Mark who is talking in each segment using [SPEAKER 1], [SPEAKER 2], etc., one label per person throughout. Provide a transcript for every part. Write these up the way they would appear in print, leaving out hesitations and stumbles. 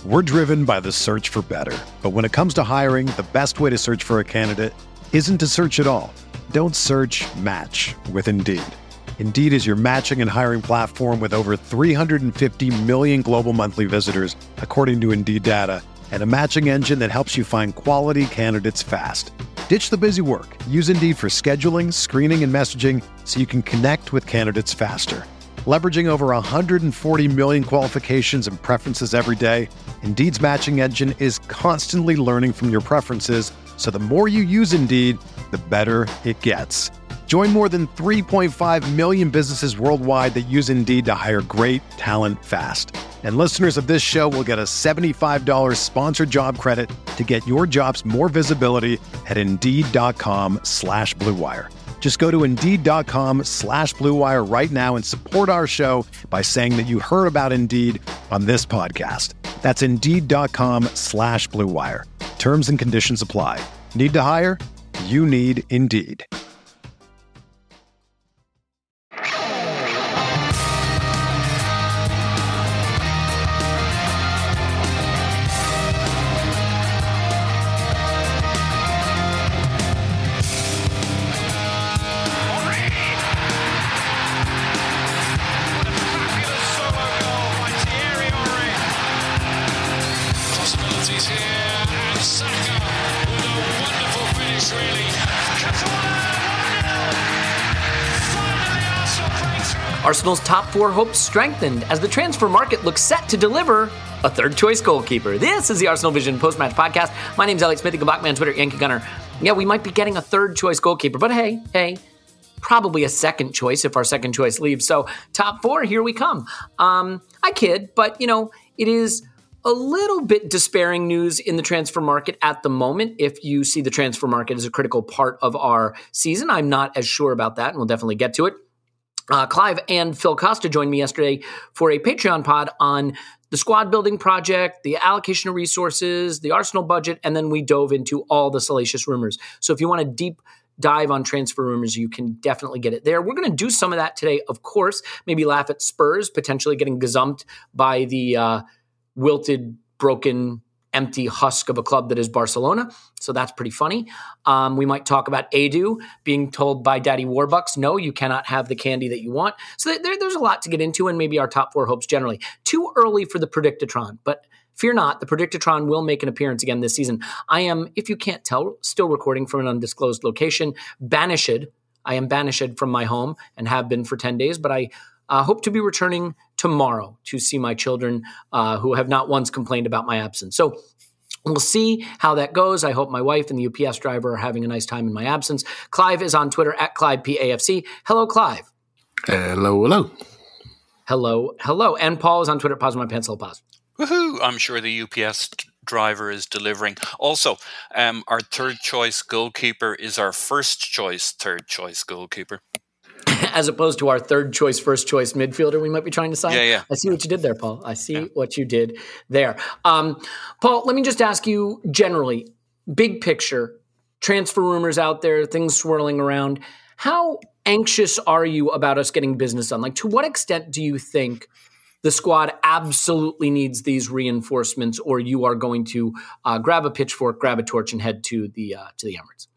[SPEAKER 1] We're driven by the search for better. But when it comes to hiring, the best way to search for a candidate isn't to search at all. Don't search, match with Indeed. Indeed is your matching and hiring platform with over 350 million global monthly visitors, according to Indeed data, and a matching engine that helps you find quality candidates fast. Ditch the busy work. Use Indeed for scheduling, screening, and messaging so you can connect with candidates faster. Leveraging over 140 million qualifications and preferences every day, Indeed's matching engine is constantly learning from your preferences, so the more you use Indeed, the better it gets. Join more than 3.5 million businesses worldwide that use Indeed to hire great talent fast. And listeners of this show will get a $75 sponsored job credit to get your jobs more visibility at Indeed.com/Blue Wire. Just go to Indeed.com/Blue Wire right now and support our show by saying that you heard about Indeed on this podcast. That's Indeed.com/Blue Wire. Terms and conditions apply. Need to hire? You need Indeed.
[SPEAKER 2] Arsenal's top four hopes strengthened as the transfer market looks set to deliver a third-choice goalkeeper. This is the Arsenal Vision post-match podcast. My name's Elliot Smith, the Black Man, Twitter, Yankee Gunner. Yeah, we might be getting a third-choice goalkeeper, but hey, probably a second choice if our second choice leaves. So top four, here we come. I kid, but it is a little bit despairing news in the transfer market at the moment. If you see the transfer market as a critical part of our season, I'm not as sure about that, and we'll definitely get to it. Clive and Phil Costa joined me yesterday for a Patreon pod on the squad building project, the allocation of resources, the Arsenal budget, and then we dove into all the salacious rumors. So if you want a deep dive on transfer rumors, you can definitely get it there. We're going to do some of that today, of course. Maybe laugh at Spurs potentially getting gazumped by the wilted, broken, empty husk of a club that is Barcelona. So that's pretty funny. We might talk about Edu being told by Daddy Warbucks, no, you cannot have the candy that you want. So there's a lot to get into, and maybe our top four hopes generally. Too early for the Predictatron, but fear not, the Predictatron will make an appearance again this season. I am, if you can't tell, still recording from an undisclosed location, banished. I am banished from my home and have been for 10 days, but I hope to be returning tomorrow to see my children who have not once complained about my absence. So we'll see how that goes. I hope my wife and the UPS driver are having a nice time in my absence. Clive is on Twitter at ClivePAFC. Hello, Clive.
[SPEAKER 3] Hello.
[SPEAKER 2] Hello. And Paul is on Twitter. Pause my pencil. Pause.
[SPEAKER 4] Woohoo! I'm sure the UPS driver is delivering. Also, our third choice goalkeeper is our first choice third choice goalkeeper.
[SPEAKER 2] As opposed to our third choice, first choice midfielder we might be trying to sign.
[SPEAKER 4] Yeah.
[SPEAKER 2] I see what you did there, Paul. I see what you did there. Paul, let me just ask you generally, big picture, transfer rumors out there, things swirling around. How anxious are you about us getting business done? Like, to what extent do you think the squad absolutely needs these reinforcements, or you are going to grab a pitchfork, grab a torch, and head to the Emirates?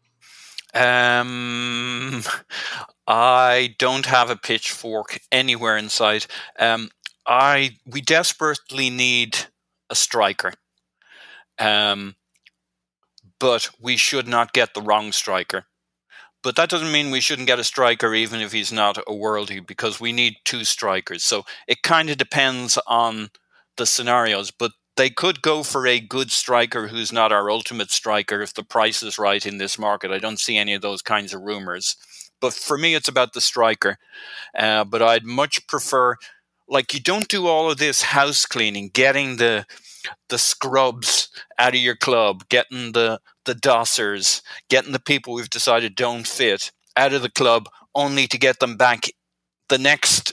[SPEAKER 4] I don't have a pitchfork anywhere in sight. We desperately need a striker. But we should not get the wrong striker. But that doesn't mean we shouldn't get a striker even if he's not a worldie, because we need two strikers. So it kind of depends on the scenarios. But they could go for a good striker who's not our ultimate striker if the price is right in this market. I don't see any of those kinds of rumors. But for me, it's about the striker. But I'd much prefer, like, you don't do all of this house cleaning, getting the scrubs out of your club, getting the dossers, getting the people we've decided don't fit out of the club, only to get them back the next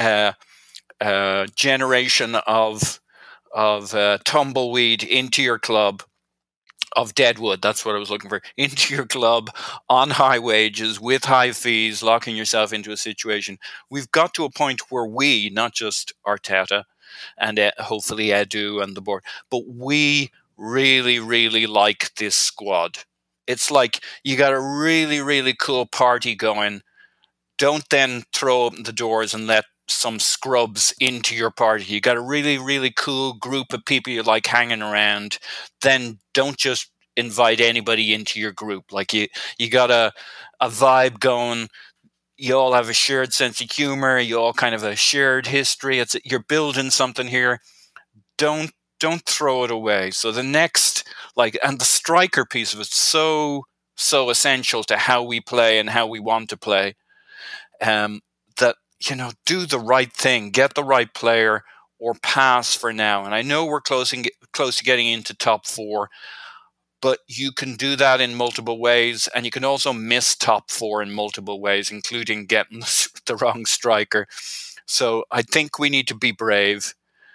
[SPEAKER 4] generation of tumbleweed into your club, of deadwood, that's what I was looking for, into your club on high wages, with high fees, locking yourself into a situation. We've got to a point where we, not just Arteta, and hopefully Edu and the board. But we really, really like this squad. It's like you got a really, really cool party going. Don't then throw open the doors and let some scrubs into your party. You got a really, really cool group of people you like hanging around. Then don't just invite anybody into your group. Like you got a vibe going. You all have a shared sense of humor. You all kind of a shared history. You're building something here. Don't throw it away. So the next, and the striker piece of it's so essential to how we play and how we want to play. That, do the right thing, get the right player, or pass for now. And I know we're close to getting into top 4, but you can do that in multiple ways, and you can also miss top 4 in multiple ways, including getting the wrong striker. So I think we need to be brave.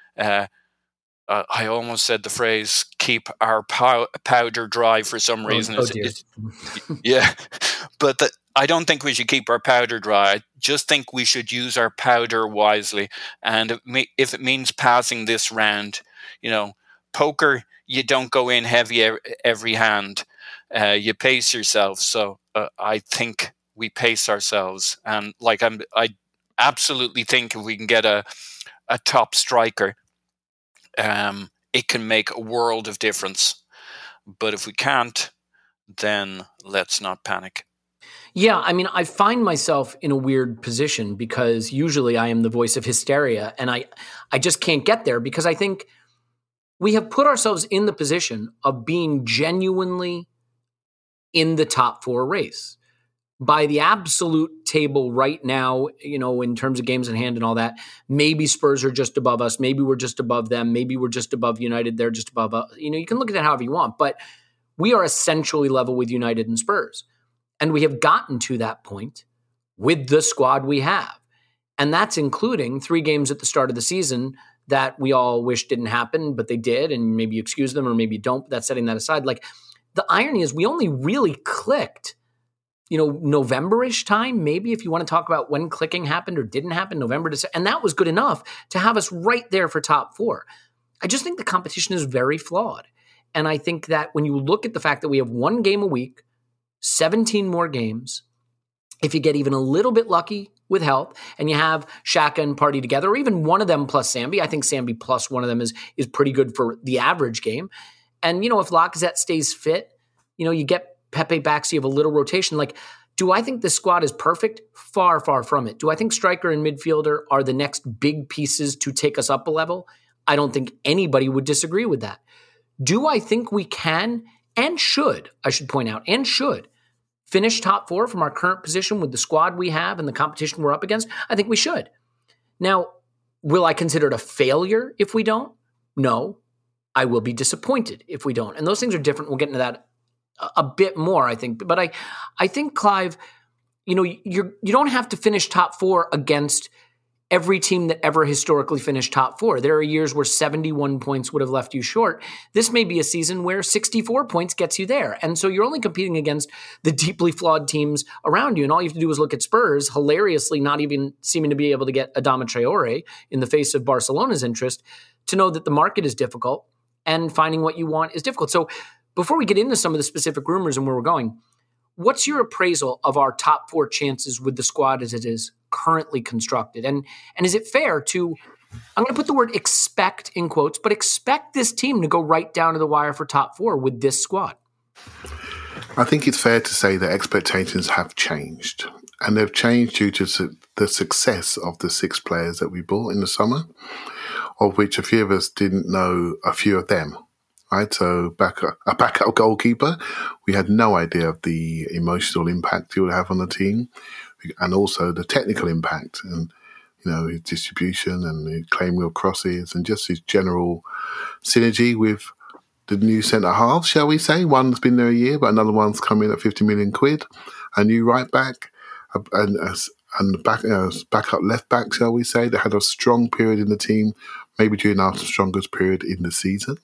[SPEAKER 4] I almost said the phrase "keep our powder dry" for some reason. Yeah, but I don't think we should keep our powder dry. I just think we should use our powder wisely. And if it means passing this round, poker, you don't go in heavy every hand. You pace yourself. So I think we pace ourselves. And I absolutely think if we can get a top striker, it can make a world of difference. But if we can't, then let's not panic.
[SPEAKER 2] Yeah, I mean, I find myself in a weird position because usually I am the voice of hysteria, and I just can't get there because I think we have put ourselves in the position of being genuinely in the top 4 race. By the absolute table right now, in terms of games in hand and all that, maybe Spurs are just above us. Maybe we're just above them. Maybe we're just above United. They're just above us. You can look at that however you want, but we are essentially level with United and Spurs. And we have gotten to that point with the squad we have. And that's including 3 games at the start of the season that we all wish didn't happen, but they did. And maybe you excuse them or maybe you don't. But that's setting that aside. The irony is we only really clicked November-ish time, maybe, if you want to talk about when clicking happened or didn't happen, November, December. And that was good enough to have us right there for top 4. I just think the competition is very flawed. And I think that when you look at the fact that we have 1 game a week, 17 more games, if you get even a little bit lucky with health and you have Xhaka and Partey together, or even one of them plus Sambi, I think Sambi plus one of them is pretty good for the average game. And, if Lacazette stays fit, you get Pepe back, so you have a little rotation. Do I think this squad is perfect? Far, far from it. Do I think striker and midfielder are the next big pieces to take us up a level? I don't think anybody would disagree with that. Do I think we can and should, I should point out, and should finish top 4 from our current position with the squad we have and the competition we're up against? I think we should. Now, will I consider it a failure if we don't? No. I will be disappointed if we don't. And those things are different. We'll get into that a bit more, I think. But I think, Clive, you don't have to finish top 4 against every team that ever historically finished top 4. There are years where 71 points would have left you short. This may be a season where 64 points gets you there. And so you're only competing against the deeply flawed teams around you. And all you have to do is look at Spurs, hilariously not even seeming to be able to get Adama Traore in the face of Barcelona's interest, to know that the market is difficult and finding what you want is difficult. So before we get into some of the specific rumors and where we're going, what's your appraisal of our top 4 chances with the squad as it is currently constructed? And is it fair to, I'm going to put the word expect in quotes, but expect this team to go right down to the wire for top 4 with this squad?
[SPEAKER 3] I think it's fair to say that expectations have changed. And they've changed due to the success of the 6 players that we bought in the summer, of which a few of us didn't know a few of them. Right, so a backup goalkeeper, we had no idea of the emotional impact he would have on the team, and also the technical impact, and his distribution and the claim wheel crosses, and just his general synergy with the new centre half, shall we say? One's been there a year, but another one's come in at 50 million quid, a new right back, and backup left back, shall we say? They had a strong period in the team, maybe during our strongest period in the season.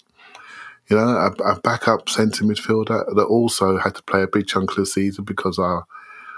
[SPEAKER 3] A backup centre midfielder that also had to play a big chunk of the season because our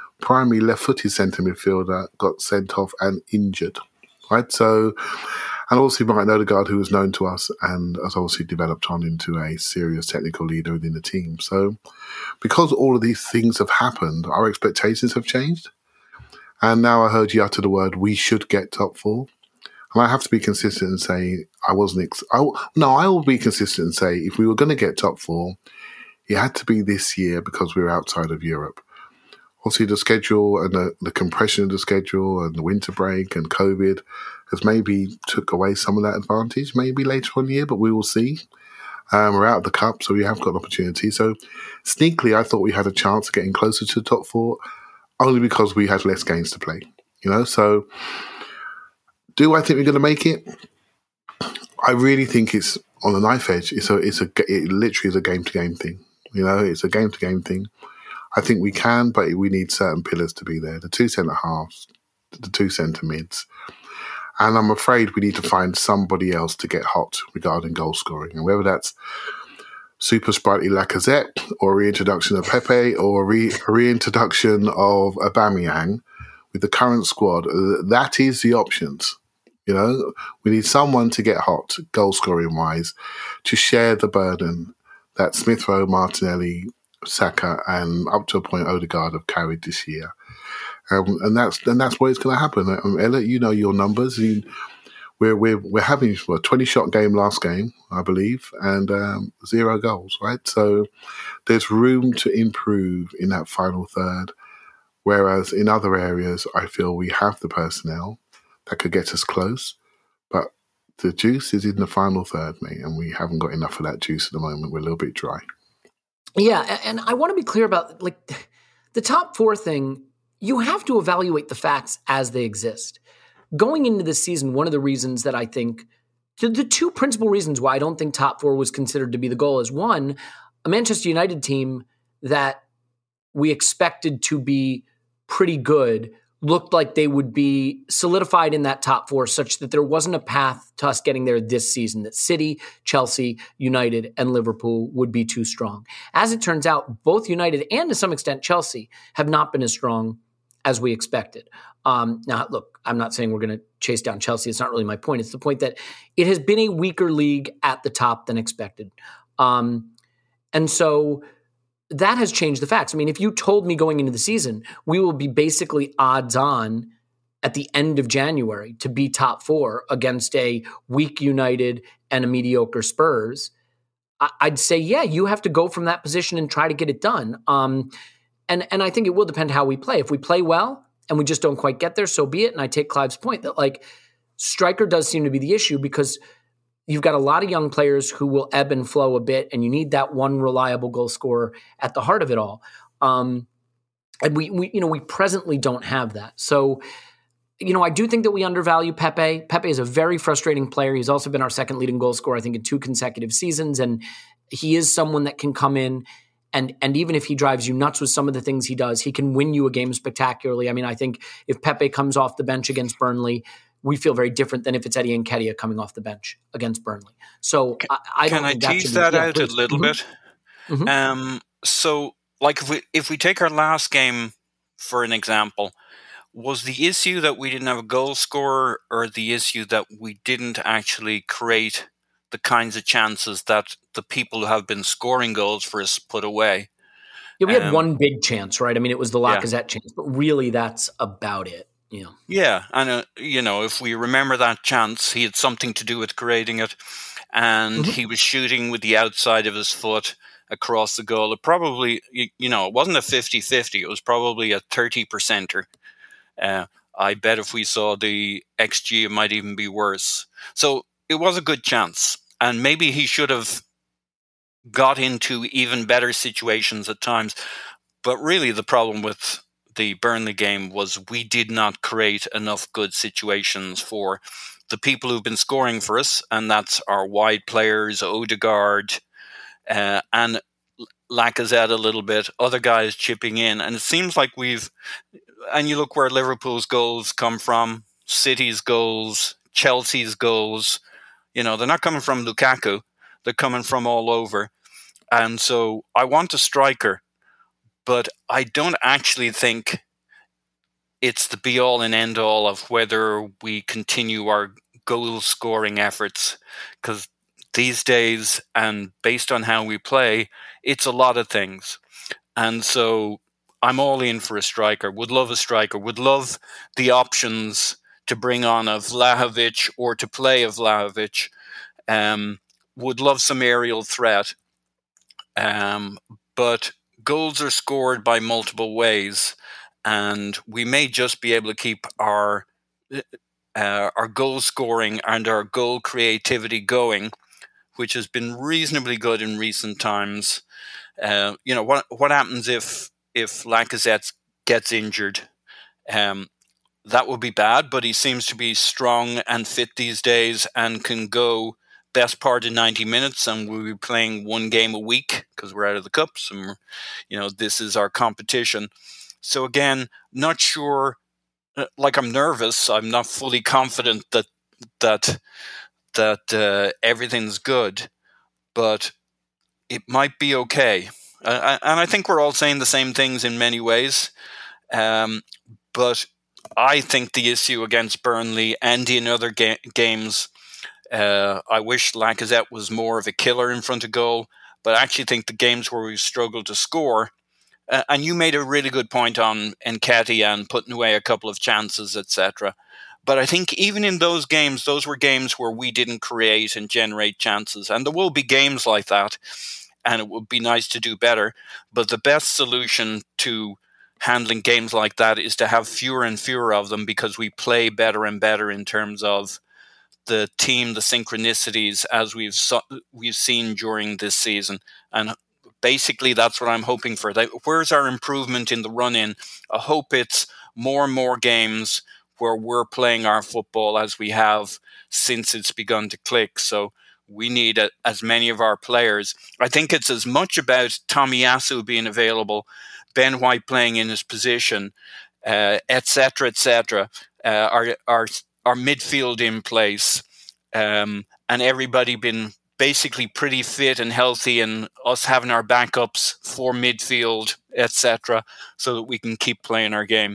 [SPEAKER 3] primary left-footed centre midfielder got sent off and injured, right? So And obviously Martin Odegaard, who was known to us and has obviously developed on into a serious technical leader within the team. So because all of these things have happened, our expectations have changed. And now I heard you utter the word, we should get top four. And I have to be consistent and say I will be consistent and say if we were going to get top four, it had to be this year because we were outside of Europe. Obviously, the schedule and the compression of the schedule and the winter break and COVID has maybe took away some of that advantage, maybe later on in the year, but we will see. We're out of the cup, so we have got an opportunity. So sneakily, I thought we had a chance of getting closer to the top four only because we had less games to play. So do I think we're going to make it? I really think it's on the knife edge. It literally is a game-to-game thing. It's a game-to-game thing. I think we can, but we need certain pillars to be there. The two centre-halves, the two centre-mids. And I'm afraid we need to find somebody else to get hot regarding goal scoring. And whether that's super sprightly Lacazette or reintroduction of Pepe or reintroduction of Aubameyang with the current squad, that is the options. We need someone to get hot, goal scoring wise, to share the burden that Smith Rowe, Martinelli, Saka, and up to a point Odegaard have carried this year. And that's what it's going to happen. Elliot, your numbers. We're having a 20-shot game last game, I believe, and 0 goals, right? So there's room to improve in that final third. Whereas in other areas, I feel we have the personnel that could get us close, but the juice is in the final third, mate, and we haven't got enough of that juice at the moment. We're a little bit dry.
[SPEAKER 2] Yeah, and I want to be clear about the top four thing. You have to evaluate the facts as they exist. Going into this season, one of the reasons that I think, the two principal reasons why I don't think top four was considered to be the goal is, one, a Manchester United team that we expected to be pretty good looked like they would be solidified in that top four such that there wasn't a path to us getting there this season, that City, Chelsea, United, and Liverpool would be too strong. As it turns out, both United and to some extent Chelsea have not been as strong as we expected. Now, look, I'm not saying we're going to chase down Chelsea. It's not really my point. It's the point that it has been a weaker league at the top than expected. And so that has changed the facts. I mean, if you told me going into the season, we will be basically odds on at the end of January to be top four against a weak United and a mediocre Spurs, I'd say, yeah, you have to go from that position and try to get it done. And I think it will depend how we play. If we play well and we just don't quite get there, so be it. And I take Clive's point that striker does seem to be the issue because you've got a lot of young players who will ebb and flow a bit, and you need that one reliable goal scorer at the heart of it all. And we presently don't have that. So, I do think that we undervalue Pepe. Pepe is a very frustrating player. He's also been our second leading goal scorer, I think, in 2 consecutive seasons. And he is someone that can come in and even if he drives you nuts with some of the things he does, he can win you a game spectacularly. I mean, I think if Pepe comes off the bench against Burnley, we feel very different than if it's Eddie Nketiah coming off the bench against Burnley. So I don't think
[SPEAKER 4] tease that out a little bit?
[SPEAKER 2] Mm-hmm.
[SPEAKER 4] So, if we take our last game for an example, was the issue that we didn't have a goal scorer, or the issue that we didn't actually create the kinds of chances that the people who have been scoring goals for us put away?
[SPEAKER 2] Yeah, we had one big chance, right? I mean, it was the Lacazette chance, but really that's about it.
[SPEAKER 4] Yeah, and if we remember that chance, he had something to do with creating it, and he was shooting with the outside of his foot across the goal. It probably, it wasn't a 50-50. It was probably a 30%er. I bet if we saw the XG, it might even be worse. So it was a good chance, and maybe he should have got into even better situations at times. But really, the problem with the Burnley game was we did not create enough good situations for the people who've been scoring for us, and that's our wide players, Odegaard, and Lacazette a little bit, other guys chipping in. And it seems like and you look where Liverpool's goals come from, City's goals, Chelsea's goals, they're not coming from Lukaku, they're coming from all over. And so I want a striker, but I don't actually think it's the be-all and end-all of whether we continue our goal scoring efforts, because these days, and based on how we play, it's a lot of things. And so I'm all in for a striker. Would love a striker. Would love the options to bring on a Vlahovic or to play a Vlahovic. Would love some aerial threat. But goals are scored by multiple ways, and we may just be able to keep our goal scoring and our goal creativity going, which has been reasonably good in recent times. What happens if Lacazette gets injured? That would be bad, but he seems to be strong and fit these days and can go best part of 90 minutes, and we'll be playing one game a week because we're out of the cups, and this is our competition. So again, not sure. I'm nervous. I'm not fully confident that everything's good, but it might be okay. And I think we're all saying the same things in many ways. But I think the issue against Burnley and in other games, I wish Lacazette was more of a killer in front of goal, but I actually think the games where we've struggled to score, and you made a really good point on Nketiah and putting away a couple of chances, etc. But I think even in those games, those were games where we didn't create and generate chances. And there will be games like that, and it would be nice to do better. But the best solution to handling games like that is to have fewer and fewer of them, because we play better and better in terms of the team, the synchronicities, as we've seen during this season. And basically, that's what I'm hoping for. Where's our improvement in the run-in? I hope it's more and more games where we're playing our football as we have since it's begun to click. So we need as many of our players. I think it's as much about Tomiyasu being available, Ben White playing in his position, etc., our midfield in place, and everybody been basically pretty fit and healthy, and us having our backups for midfield, etc., so that we can keep playing our game.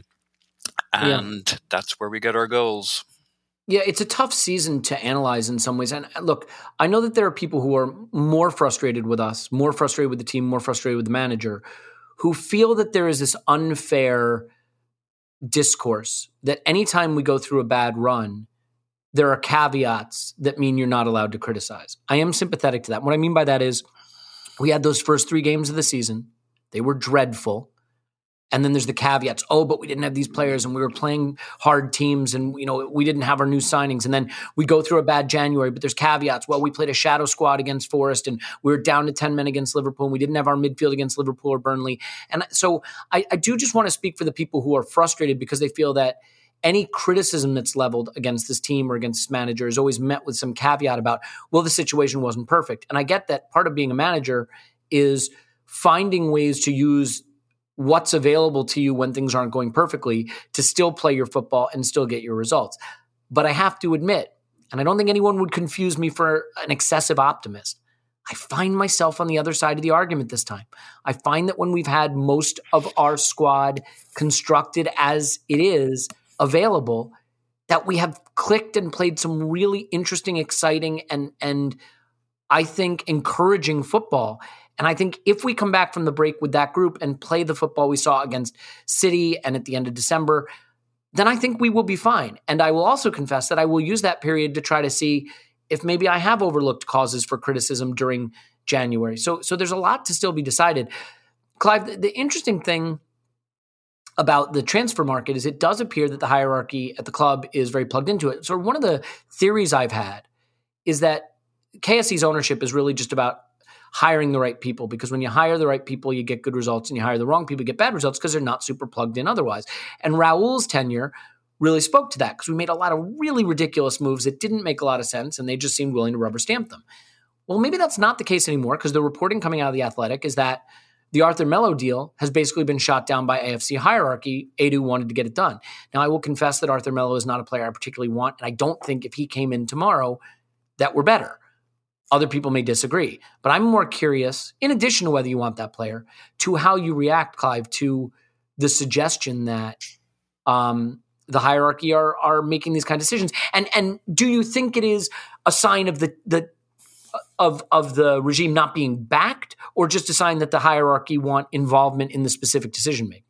[SPEAKER 4] And that's where we get our goals.
[SPEAKER 2] Yeah, it's a tough season to analyze in some ways. And look, I know that there are people who are more frustrated with us, more frustrated with the team, more frustrated with the manager, who feel that there is this unfair discourse that anytime we go through a bad run, there are caveats that mean you're not allowed to criticize. I am sympathetic to that. What I mean by that is we had those first 3 games of the season. They were dreadful. And then there's the caveats. Oh, but we didn't have these players, and we were playing hard teams, and we didn't have our new signings. And then we go through a bad January, but there's caveats. Well, we played a shadow squad against Forest, and we were down to 10 men against Liverpool, and we didn't have our midfield against Liverpool or Burnley. And so I do just want to speak for the people who are frustrated because they feel that any criticism that's leveled against this team or against this manager is always met with some caveat about, well, the situation wasn't perfect. And I get that part of being a manager is finding ways to use what's available to you when things aren't going perfectly to still play your football and still get your results. But I have to admit, and I don't think anyone would confuse me for an excessive optimist, I find myself on the other side of the argument this time. I find that when we've had most of our squad constructed as it is available, that we have clicked and played some really interesting, exciting, and I think encouraging football. And I think if we come back from the break with that group and play the football we saw against City and at the end of December, then I think we will be fine. And I will also confess that I will use that period to try to see if maybe I have overlooked causes for criticism during January. So there's a lot to still be decided. Clive, the interesting thing about the transfer market is it does appear that the hierarchy at the club is very plugged into it. So one of the theories I've had is that KSE's ownership is really just about hiring the right people, because when you hire the right people, you get good results, and you hire the wrong people, you get bad results because they're not super plugged in otherwise. And Raul's tenure really spoke to that, because we made a lot of really ridiculous moves that didn't make a lot of sense, and they just seemed willing to rubber stamp them. Well, maybe that's not the case anymore, because the reporting coming out of The Athletic is that the Arthur Melo deal has basically been shot down by AFC hierarchy. Edu wanted to get it done. Now, I will confess that Arthur Melo is not a player I particularly want, and I don't think if he came in tomorrow that we're better. Other people may disagree, but I'm more curious, in addition to whether you want that player, to how you react, Clive, to the suggestion that the hierarchy are making these kind of decisions. And do you think it is a sign of the regime not being backed, or just a sign that the hierarchy want involvement in the specific decision making?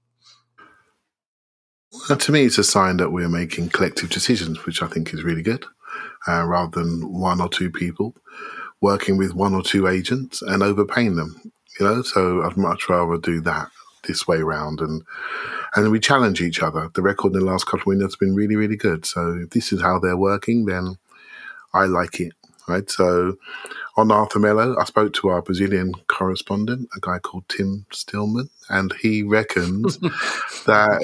[SPEAKER 3] Well, to me, it's a sign that we're making collective decisions, which I think is really good, rather than one or two people working with one or two agents and overpaying them. So I'd much rather do that this way round, and we challenge each other. The record in the last couple of windows has been really, really good. So if this is how they're working, then I like it, right? So on Arthur Melo, I spoke to our Brazilian correspondent, a guy called Tim Stillman, and he reckons that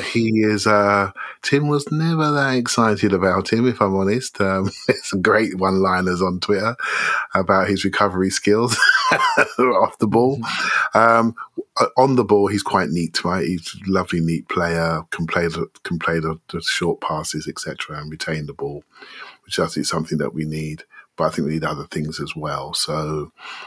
[SPEAKER 3] Tim was never that excited about him, if I'm honest. There's some great one-liners on Twitter about his recovery skills off the ball. On the ball, he's quite neat, right? He's a lovely, neat player, can play the short passes, etc., and retain the ball, which I think is something that we need. But I think we need other things as well. So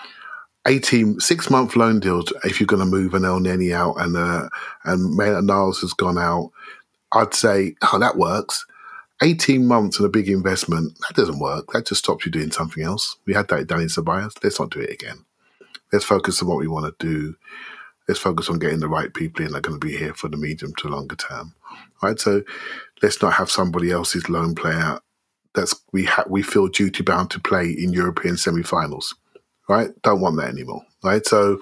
[SPEAKER 3] 6-month loan deals, if you're going to move an El Neni out and Maitland-Niles has gone out, I'd say, that works. 18 months and a big investment, that doesn't work. That just stops you doing something else. We had that done in Ceballos. Let's not do it again. Let's focus on what we want to do. Let's focus on getting the right people in that are going to be here for the medium to longer term. Right? So let's not have somebody else's loan player we feel duty bound to play in European semi-finals, right? Don't want that anymore, right? So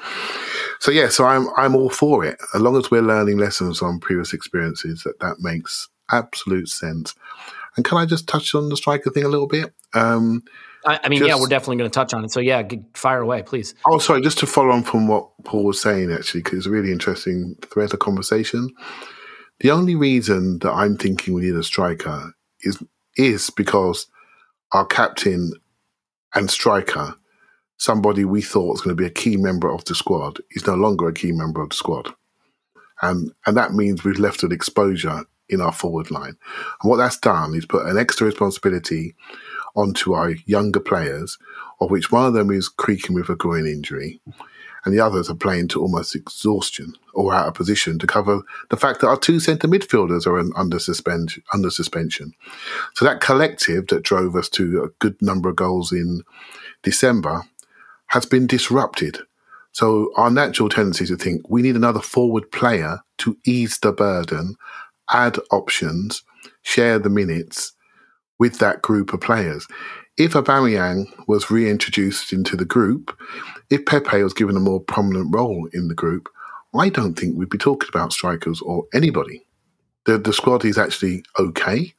[SPEAKER 3] I'm all for it, as long as we're learning lessons on previous experiences. That makes absolute sense. And can I just touch on the striker thing a little bit?
[SPEAKER 2] We're definitely going to touch on it. So fire away, please.
[SPEAKER 3] Oh, sorry, just to follow on from what Paul was saying, actually, because it's a really interesting thread of conversation. The only reason that I'm thinking we need a striker is because our captain and striker, somebody we thought was going to be a key member of the squad, is no longer a key member of the squad. And that means we've left an exposure in our forward line. And what that's done is put an extra responsibility onto our younger players, of which one of them is creaking with a groin injury, and the others are playing to almost exhaustion or out of position to cover the fact that our two centre midfielders are under suspension. So that collective that drove us to a good number of goals in December has been disrupted. So our natural tendency is to think we need another forward player to ease the burden, add options, share the minutes with that group of players. If Aubameyang was reintroduced into the group, if Pepe was given a more prominent role in the group, I don't think we'd be talking about strikers or anybody. The squad is actually okay,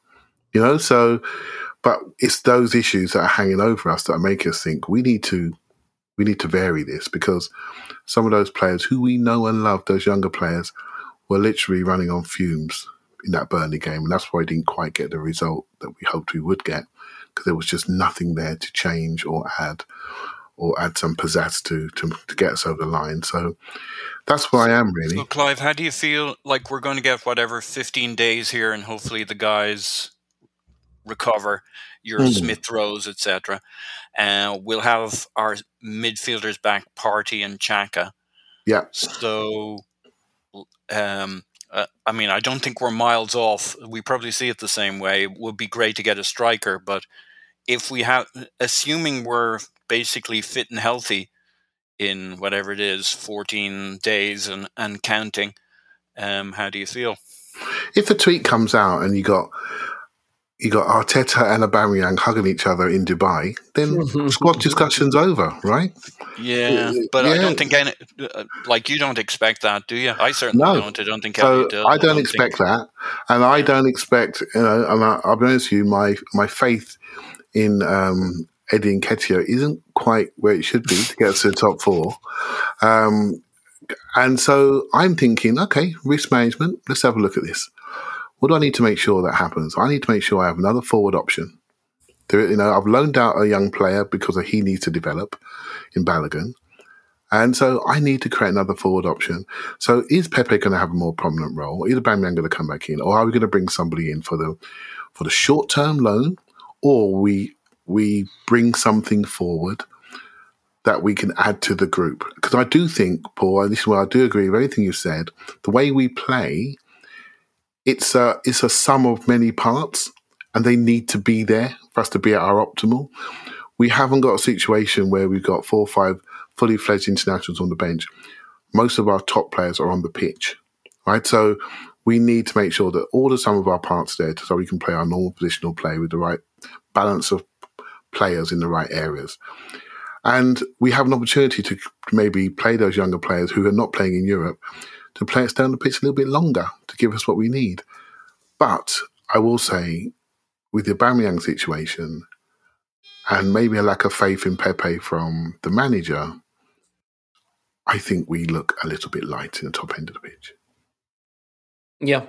[SPEAKER 3] but it's those issues that are hanging over us that make us think we need to vary this, because some of those players who we know and love, those younger players, were literally running on fumes in that Burnley game, and that's why we didn't quite get the result that we hoped we would get, because there was just nothing there to change or add some pizzazz to get us over the line. So that's where I am, really.
[SPEAKER 4] So, Clive, how do you feel like we're going to get 15 days here, and hopefully the guys recover, your Smith Rowes, etc. We'll have our midfielders back, Partey and Xhaka.
[SPEAKER 3] Yeah.
[SPEAKER 4] So, I don't think we're miles off. We probably see it the same way. It would be great to get a striker, but if we have, assuming we're basically fit and healthy in whatever it is, 14 days and counting, how do you feel?
[SPEAKER 3] If a tweet comes out and you got Arteta and Aubameyang hugging each other in Dubai, then squad discussion's over, right?
[SPEAKER 4] Yeah, but I don't think you don't expect that, do you? I certainly don't. I don't think Kelly does.
[SPEAKER 3] I don't expect that, and I don't expect. And I'll be honest with you, my faith in Eddie Nketiah isn't quite where it should be to get us to the top four. And so I'm thinking, okay, risk management. Let's have a look at this. What do I need to make sure that happens? I need to make sure I have another forward option. I've loaned out a young player because he needs to develop in Balogun. And so I need to create another forward option. So is Pepe going to have a more prominent role? Is Aubameyang going to come back in? Or are we going to bring somebody in for the short-term loan? Or we bring something forward that we can add to the group? Because I do think, Paul, and this is where I do agree with everything you've said, the way we play it's a sum of many parts, and they need to be there for us to be at our optimal. We haven't got a situation where we've got 4 or 5 fully fledged internationals on the bench. Most of our top players are on the pitch, right? So we need to make sure that all the sum of our parts are there so we can play our normal positional play with the right balance of players in the right areas. And we have an opportunity to maybe play those younger players who are not playing in Europe to play us down the pitch a little bit longer to give us what we need. But I will say, with the Aubameyang situation and maybe a lack of faith in Pepe from the manager, I think we look a little bit light in the top end of the pitch.
[SPEAKER 2] Yeah.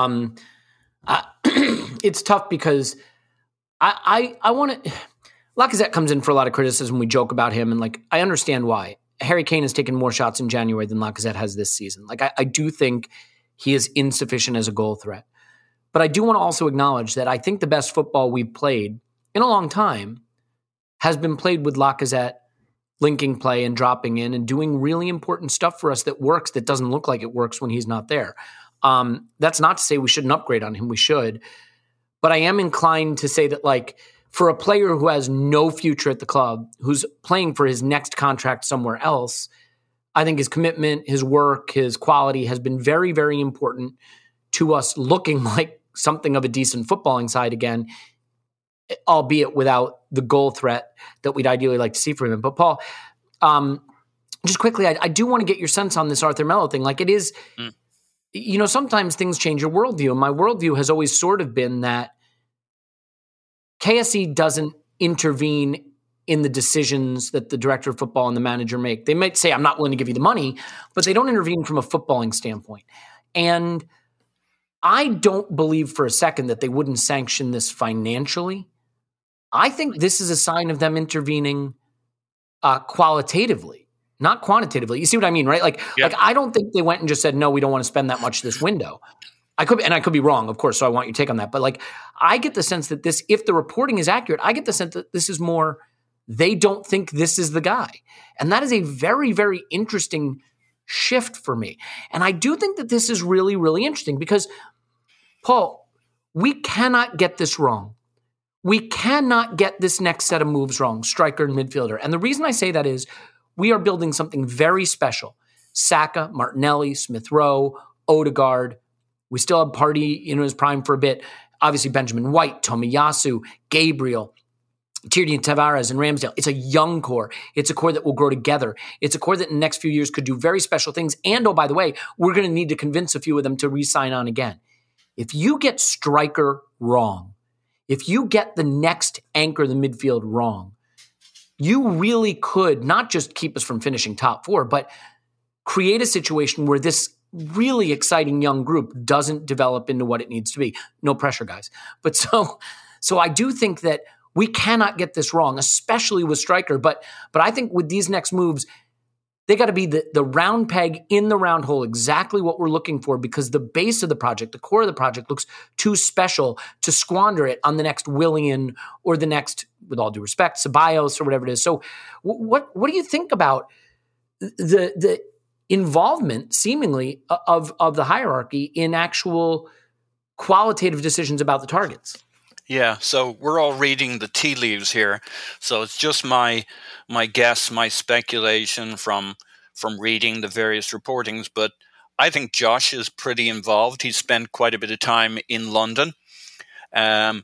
[SPEAKER 2] It's tough because I want to... Lacazette comes in for a lot of criticism. We joke about him, and like I understand why. Harry Kane has taken more shots in January than Lacazette has this season. Like I do think he is insufficient as a goal threat. But I do want to also acknowledge that I think the best football we've played in a long time has been played with Lacazette linking play and dropping in and doing really important stuff for us that works, that doesn't look like it works when he's not there. That's not to say we shouldn't upgrade on him. We should. But I am inclined to say that, like, for a player who has no future at the club, who's playing for his next contract somewhere else, I think his commitment, his work, his quality has been very, very important to us looking like something of a decent footballing side again, albeit without the goal threat that we'd ideally like to see from him. But Paul, just quickly, I do want to get your sense on this Arthur Melo thing. Like it is, you know, sometimes things change your worldview. And my worldview has always sort of been that KSE doesn't intervene in the decisions that the director of football and the manager make. They might say, I'm not willing to give you the money, but they don't intervene from a footballing standpoint. And I don't believe for a second that they wouldn't sanction this financially. I think this is a sign of them intervening qualitatively, not quantitatively. You see what I mean, right? Like I don't think they went and just said, no, we don't want to spend that much this window. I could be wrong, of course, so I want your take on that. But like, I get the sense that this, if the reporting is accurate, I get the sense that this is more, they don't think this is the guy. And that is a very, very interesting shift for me. And I do think that this is really, really interesting because, Paul, we cannot get this wrong. We cannot get this next set of moves wrong, striker and midfielder. And the reason I say that is we are building something very special. Saka, Martinelli, Smith Rowe, Odegaard. We still have Partey in his prime for a bit. Obviously, Benjamin White, Tomiyasu, Gabriel, Tierney Tavares, and Ramsdale. It's a young core. It's a core that will grow together. It's a core that in the next few years could do very special things. And, oh, by the way, we're going to need to convince a few of them to re-sign on again. If you get striker wrong, if you get the next anchor of the midfield wrong, you really could not just keep us from finishing top 4, but create a situation where this really exciting young group doesn't develop into what it needs to be. No pressure, guys. But so I do think that we cannot get this wrong, especially with striker. But I think with these next moves, they got to be the round peg in the round hole, exactly what we're looking for, because the base of the project, the core of the project, looks too special to squander it on the next Willian or the next, with all due respect, Ceballos or whatever it is. So what do you think about the involvement, seemingly, of the hierarchy in actual qualitative decisions about the targets?
[SPEAKER 4] Yeah, so we're all reading the tea leaves here. So it's just my guess, my speculation from reading the various reportings. But I think Josh is pretty involved. He's spent quite a bit of time in London. The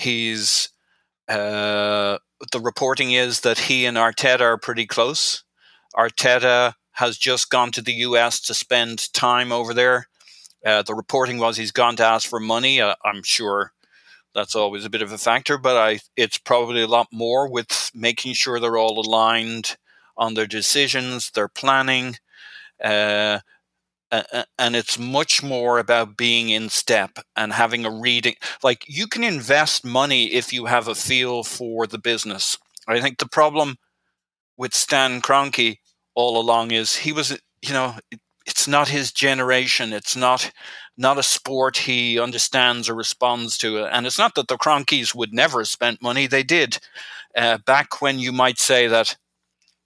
[SPEAKER 4] reporting is that he and Arteta are pretty close. Arteta has just gone to the US to spend time over there. The reporting was he's gone to ask for money. I'm sure that's always a bit of a factor, but it's probably a lot more with making sure they're all aligned on their decisions, their planning, and it's much more about being in step and having a reading. Like, you can invest money if you have a feel for the business. I think the problem with Stan Kroenke all along is he was, it's not his generation. It's not a sport he understands or responds to. And it's not that the Kroenkes would never have spent money. They did. Back when you might say that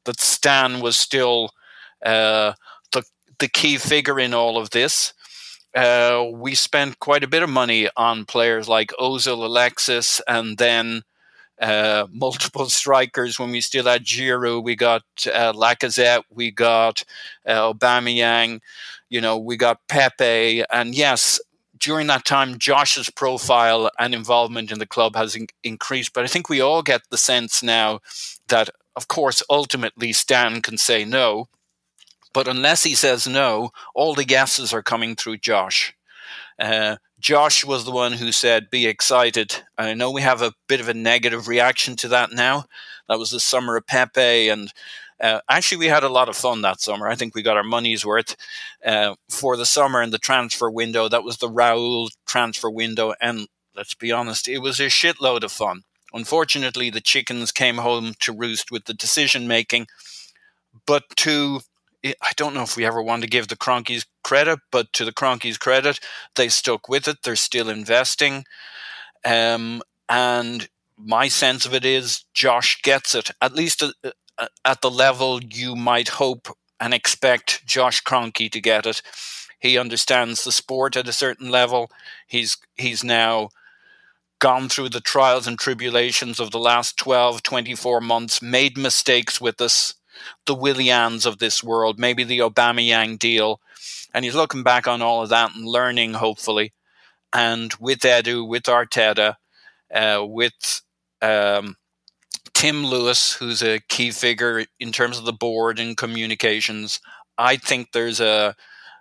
[SPEAKER 4] Stan was still the key figure in all of this. we spent quite a bit of money on players like Ozil, Alexis, and then multiple strikers when we still had Giroud. We got Lacazette, we got Aubameyang, we got Pepe. And yes, during that time, Josh's profile and involvement in the club has increased. But I think we all get the sense now that, of course, ultimately Stan can say no. But unless he says no, all the yeses are coming through Josh. Josh was the one who said, be excited. I know we have a bit of a negative reaction to that now. That was the summer of Pepe. And actually, we had a lot of fun that summer. I think we got our money's worth for the summer and the transfer window. That was the Raul transfer window. And let's be honest, it was a shitload of fun. Unfortunately, the chickens came home to roost with the decision making. But I don't know if we ever want to give the Kroenkes credit, but to the Kroenkes' credit, they stuck with it. They're still investing. And my sense of it is Josh gets it, at least at the level you might hope and expect Josh Kroenke to get it. He understands the sport at a certain level. He's now gone through the trials and tribulations of the last 12, 24 months, made mistakes with us, the Willians of this world, maybe the Aubameyang deal. And he's looking back on all of that and learning, hopefully. And with Edu, with Arteta, with Tim Lewis, who's a key figure in terms of the board and communications, I think there's a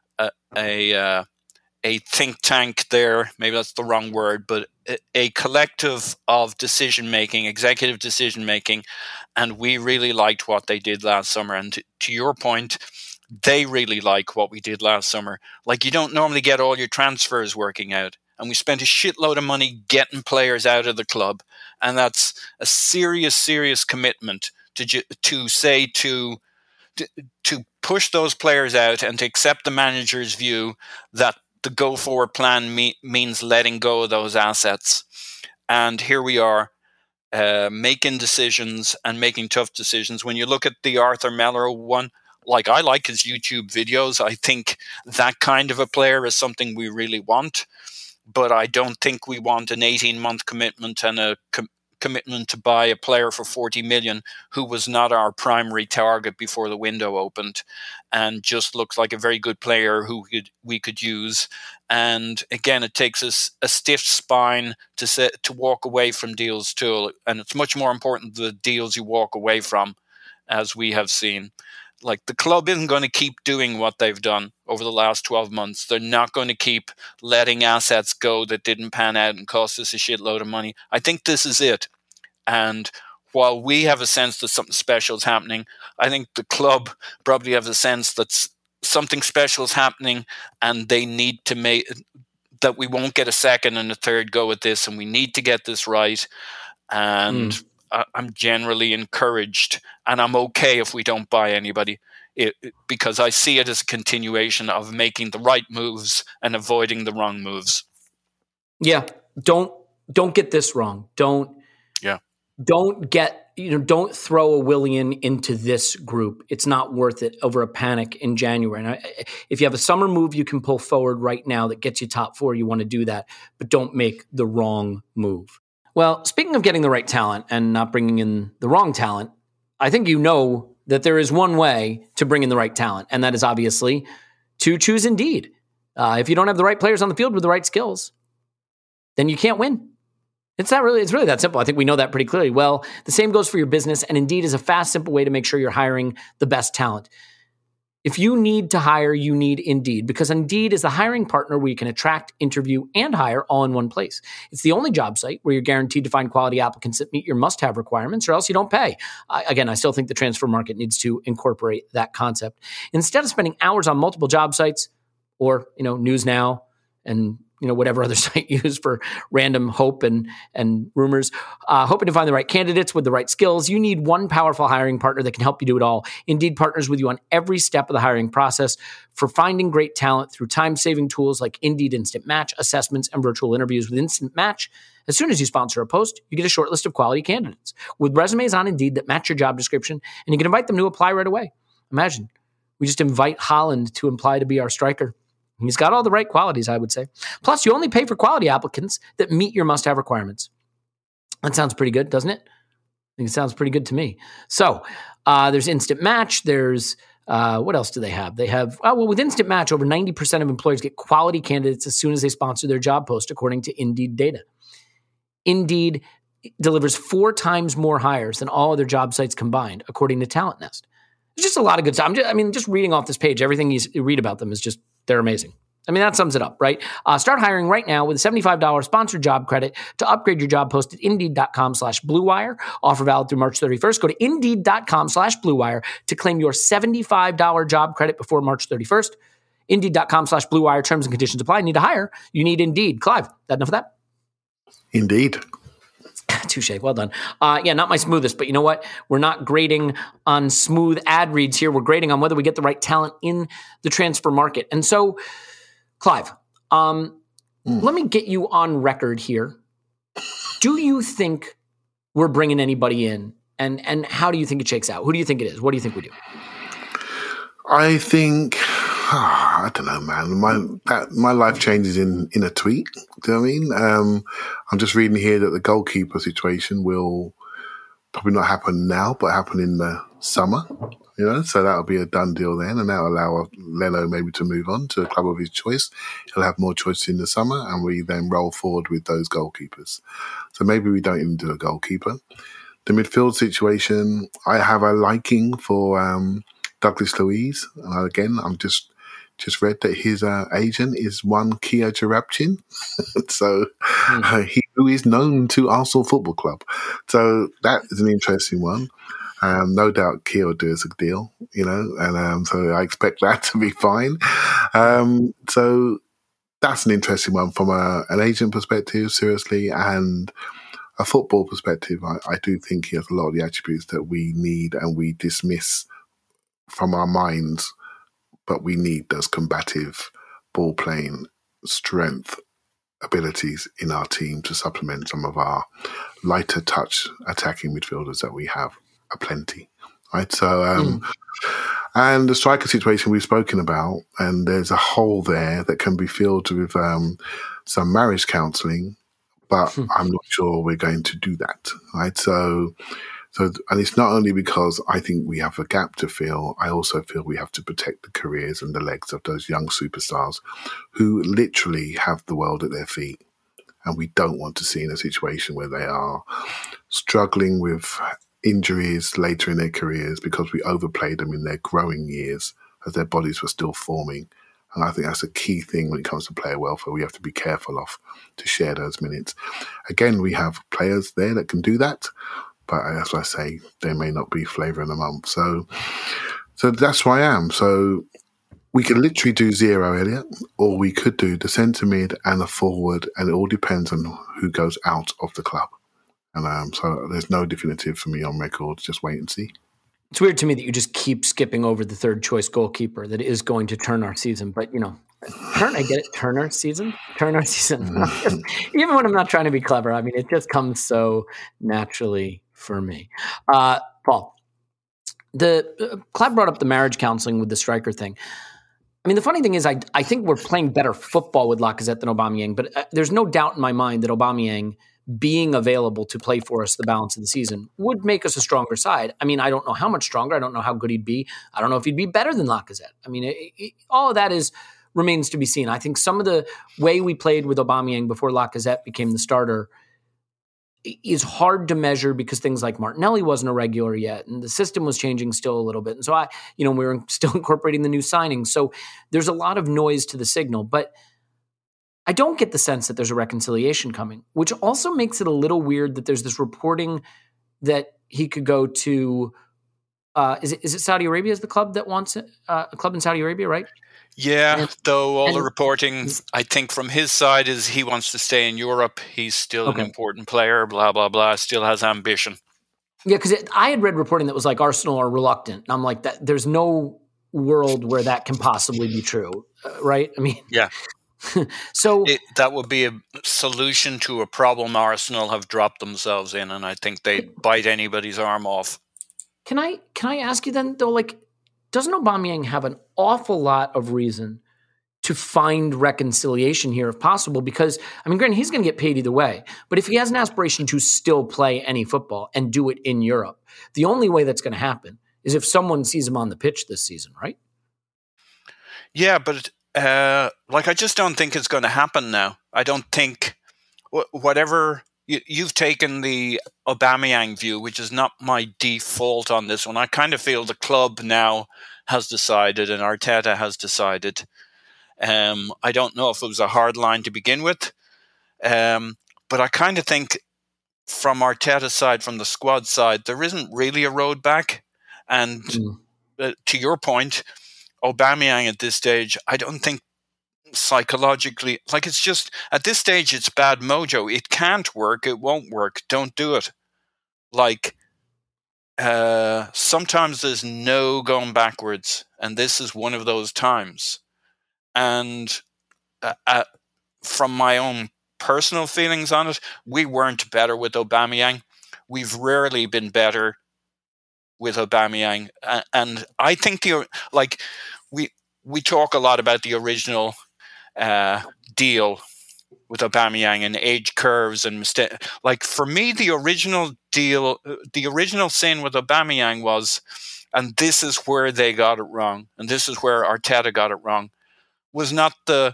[SPEAKER 4] think tank there. Maybe that's the wrong word, but a collective of decision-making, executive decision-making, and we really liked what they did last summer. And to your point, they really like what we did last summer. Like, you don't normally get all your transfers working out. And we spent a shitload of money getting players out of the club. And that's a serious, serious commitment to push those players out and to accept the manager's view that the go-forward plan means letting go of those assets. And here we are, making decisions and making tough decisions. When you look at the Arthur Melero one, I like his YouTube videos. I think that kind of a player is something we really want. But I don't think we want an 18-month commitment and a commitment to buy a player for 40 million who was not our primary target before the window opened and just looks like a very good player who we could use. And again, it takes us a stiff spine to walk away from deals too. And it's much more important the deals you walk away from, as we have seen. Like, the club isn't going to keep doing what they've done over the last 12 months. They're not going to keep letting assets go that didn't pan out and cost us a shitload of money. I think this is it. And while we have a sense that something special is happening, I think the club probably have a sense that something special is happening and they need to make that we won't get a second and a third go at this, and we need to get this right. And I'm generally encouraged, and I'm okay if we don't buy anybody, because I see it as a continuation of making the right moves and avoiding the wrong moves.
[SPEAKER 2] Yeah, don't get this wrong. Don't throw a Willian into this group. It's not worth it over a panic in January. And if you have a summer move you can pull forward right now that gets you top four, you want to do that, but don't make the wrong move. Well, speaking of getting the right talent and not bringing in the wrong talent, I think you know that there is one way to bring in the right talent, and that is obviously to choose Indeed. If you don't have the right players on the field with the right skills, then you can't win. It's really that simple. I think we know that pretty clearly. Well, the same goes for your business, and Indeed is a fast, simple way to make sure you're hiring the best talent. If you need to hire, you need Indeed, because Indeed is the hiring partner where you can attract, interview, and hire all in one place. It's the only job site where you're guaranteed to find quality applicants that meet your must-have requirements, or else you don't pay. Again, I still think the transfer market needs to incorporate that concept. Instead of spending hours on multiple job sites or, News Now and whatever other site you use for random hope and rumors, hoping to find the right candidates with the right skills, you need one powerful hiring partner that can help you do it all. Indeed partners with you on every step of the hiring process for finding great talent through time-saving tools like Indeed Instant Match, assessments, and virtual interviews. With Instant Match, as soon as you sponsor a post, you get a short list of quality candidates with resumes on Indeed that match your job description, and you can invite them to apply right away. Imagine, we just invite Haaland to apply to be our striker. He's got all the right qualities, I would say. Plus, you only pay for quality applicants that meet your must-have requirements. That sounds pretty good, doesn't it? I think it sounds pretty good to me. So there's Instant Match. There's what else do they have? They have, with Instant Match, over 90% of employers get quality candidates as soon as they sponsor their job post, according to Indeed data. Indeed delivers 4 times more hires than all other job sites combined, according to Talent Nest. There's just a lot of good stuff. Just reading off this page, everything you read about them is just, they're amazing. I mean, that sums it up, right? Start hiring right now with a $75 sponsored job credit to upgrade your job post at Indeed.com/BlueWire. Offer valid through March 31st. Go to Indeed.com/BlueWire to claim your $75 job credit before March 31st. Indeed.com/BlueWire. Terms and conditions apply. Need to hire? You need Indeed. Clive, that enough of that?
[SPEAKER 3] Indeed.
[SPEAKER 2] Touche. Well done. Not my smoothest, but you know what? We're not grading on smooth ad reads here. We're grading on whether we get the right talent in the transfer market. And so, Clive, let me get you on record here. Do you think we're bringing anybody in? And how do you think it shakes out? Who do you think it is? What do you think we do?
[SPEAKER 3] I think, I don't know, man. My life changes in a tweet. Do you know what I mean? I'm just reading here that the goalkeeper situation will probably not happen now, but happen in the summer. So that'll be a done deal then, and that'll allow Leno maybe to move on to a club of his choice. He'll have more choice in the summer, and we then roll forward with those goalkeepers. So maybe we don't even do a goalkeeper. The midfield situation, I have a liking for Douglas Luiz. Again, I'm just read that his agent is one Kia Jarabchin, so who is known to Arsenal Football Club. So that is an interesting one. No doubt Kia will do us a deal, and so I expect that to be fine. So that's an interesting one from an agent perspective, seriously, and a football perspective. I do think he has a lot of the attributes that we need and we dismiss from our minds, but we need those combative, ball-playing, strength abilities in our team to supplement some of our lighter touch attacking midfielders that we have aplenty, right? So, and the striker situation we've spoken about, and there's a hole there that can be filled with some marriage counselling, but I'm not sure we're going to do that, right? So, and it's not only because I think we have a gap to fill, I also feel we have to protect the careers and the legs of those young superstars who literally have the world at their feet. And we don't want to see in a situation where they are struggling with injuries later in their careers because we overplayed them in their growing years as their bodies were still forming. And I think that's a key thing when it comes to player welfare we have to be careful of, to share those minutes. Again, we have players there that can do that, but as I say, they may not be flavour in the month. So that's where I am. So we could literally do 0, Elliot, or we could do the centre mid and the forward, and it all depends on who goes out of the club. And so there's no definitive for me on record. Just wait and see.
[SPEAKER 2] It's weird to me that you just keep skipping over the third choice goalkeeper that is going to turn our season. But, I get it. Turn our season. Even when I'm not trying to be clever, I mean, it just comes so naturally for me. Paul, Clive brought up the marriage counseling with the striker thing. I mean, the funny thing is I think we're playing better football with Lacazette than Aubameyang, but there's no doubt in my mind that Aubameyang being available to play for us the balance of the season would make us a stronger side. I mean, I don't know how much stronger. I don't know how good he'd be. I don't know if he'd be better than Lacazette. I mean, all of that remains to be seen. I think some of the way we played with Aubameyang before Lacazette became the starter is hard to measure because things like Martinelli wasn't a regular yet, and the system was changing still a little bit. And so we were still incorporating the new signings. So there's a lot of noise to the signal, but I don't get the sense that there's a reconciliation coming, which also makes it a little weird that there's this reporting that he could go to, is it Saudi Arabia is the club that wants it? A club in Saudi Arabia, right?
[SPEAKER 4] Yeah, though all the reporting, I think from his side is he wants to stay in Europe. He's still an important player, blah, blah, blah, still has ambition.
[SPEAKER 2] Yeah, because I had read reporting that was like Arsenal are reluctant. And I'm like, there's no world where that can possibly be true, right? I mean,
[SPEAKER 4] yeah.
[SPEAKER 2] So
[SPEAKER 4] that would be a solution to a problem Arsenal have dropped themselves in, and I think they'd bite anybody's arm off.
[SPEAKER 2] Can I ask you then, though, like, doesn't Aubameyang have an awful lot of reason to find reconciliation here if possible, because, I mean, granted, he's going to get paid either way, but if he has an aspiration to still play any football and do it in Europe, the only way that's going to happen is if someone sees him on the pitch this season, right?
[SPEAKER 4] Yeah, but I just don't think it's going to happen now. I don't think whatever you've taken the Aubameyang view, which is not my default on this one. I kind of feel the club now has decided and Arteta has decided. I don't know if it was a hard line to begin with, but I kind of think from Arteta's side, from the squad side, there isn't really a road back. And to your point, Aubameyang at this stage, I don't think psychologically, it's just, at this stage, it's bad mojo. It can't work. It won't work. Don't do it. Sometimes there's no going backwards. And this is one of those times. And from my own personal feelings on it, we weren't better with Aubameyang. We've rarely been better with Aubameyang. And I think we talk a lot about the original deal with Aubameyang and age curves and mistake. For me, the original deal, the original sin with Aubameyang was, and this is where they got it wrong, and this is where Arteta got it wrong, was not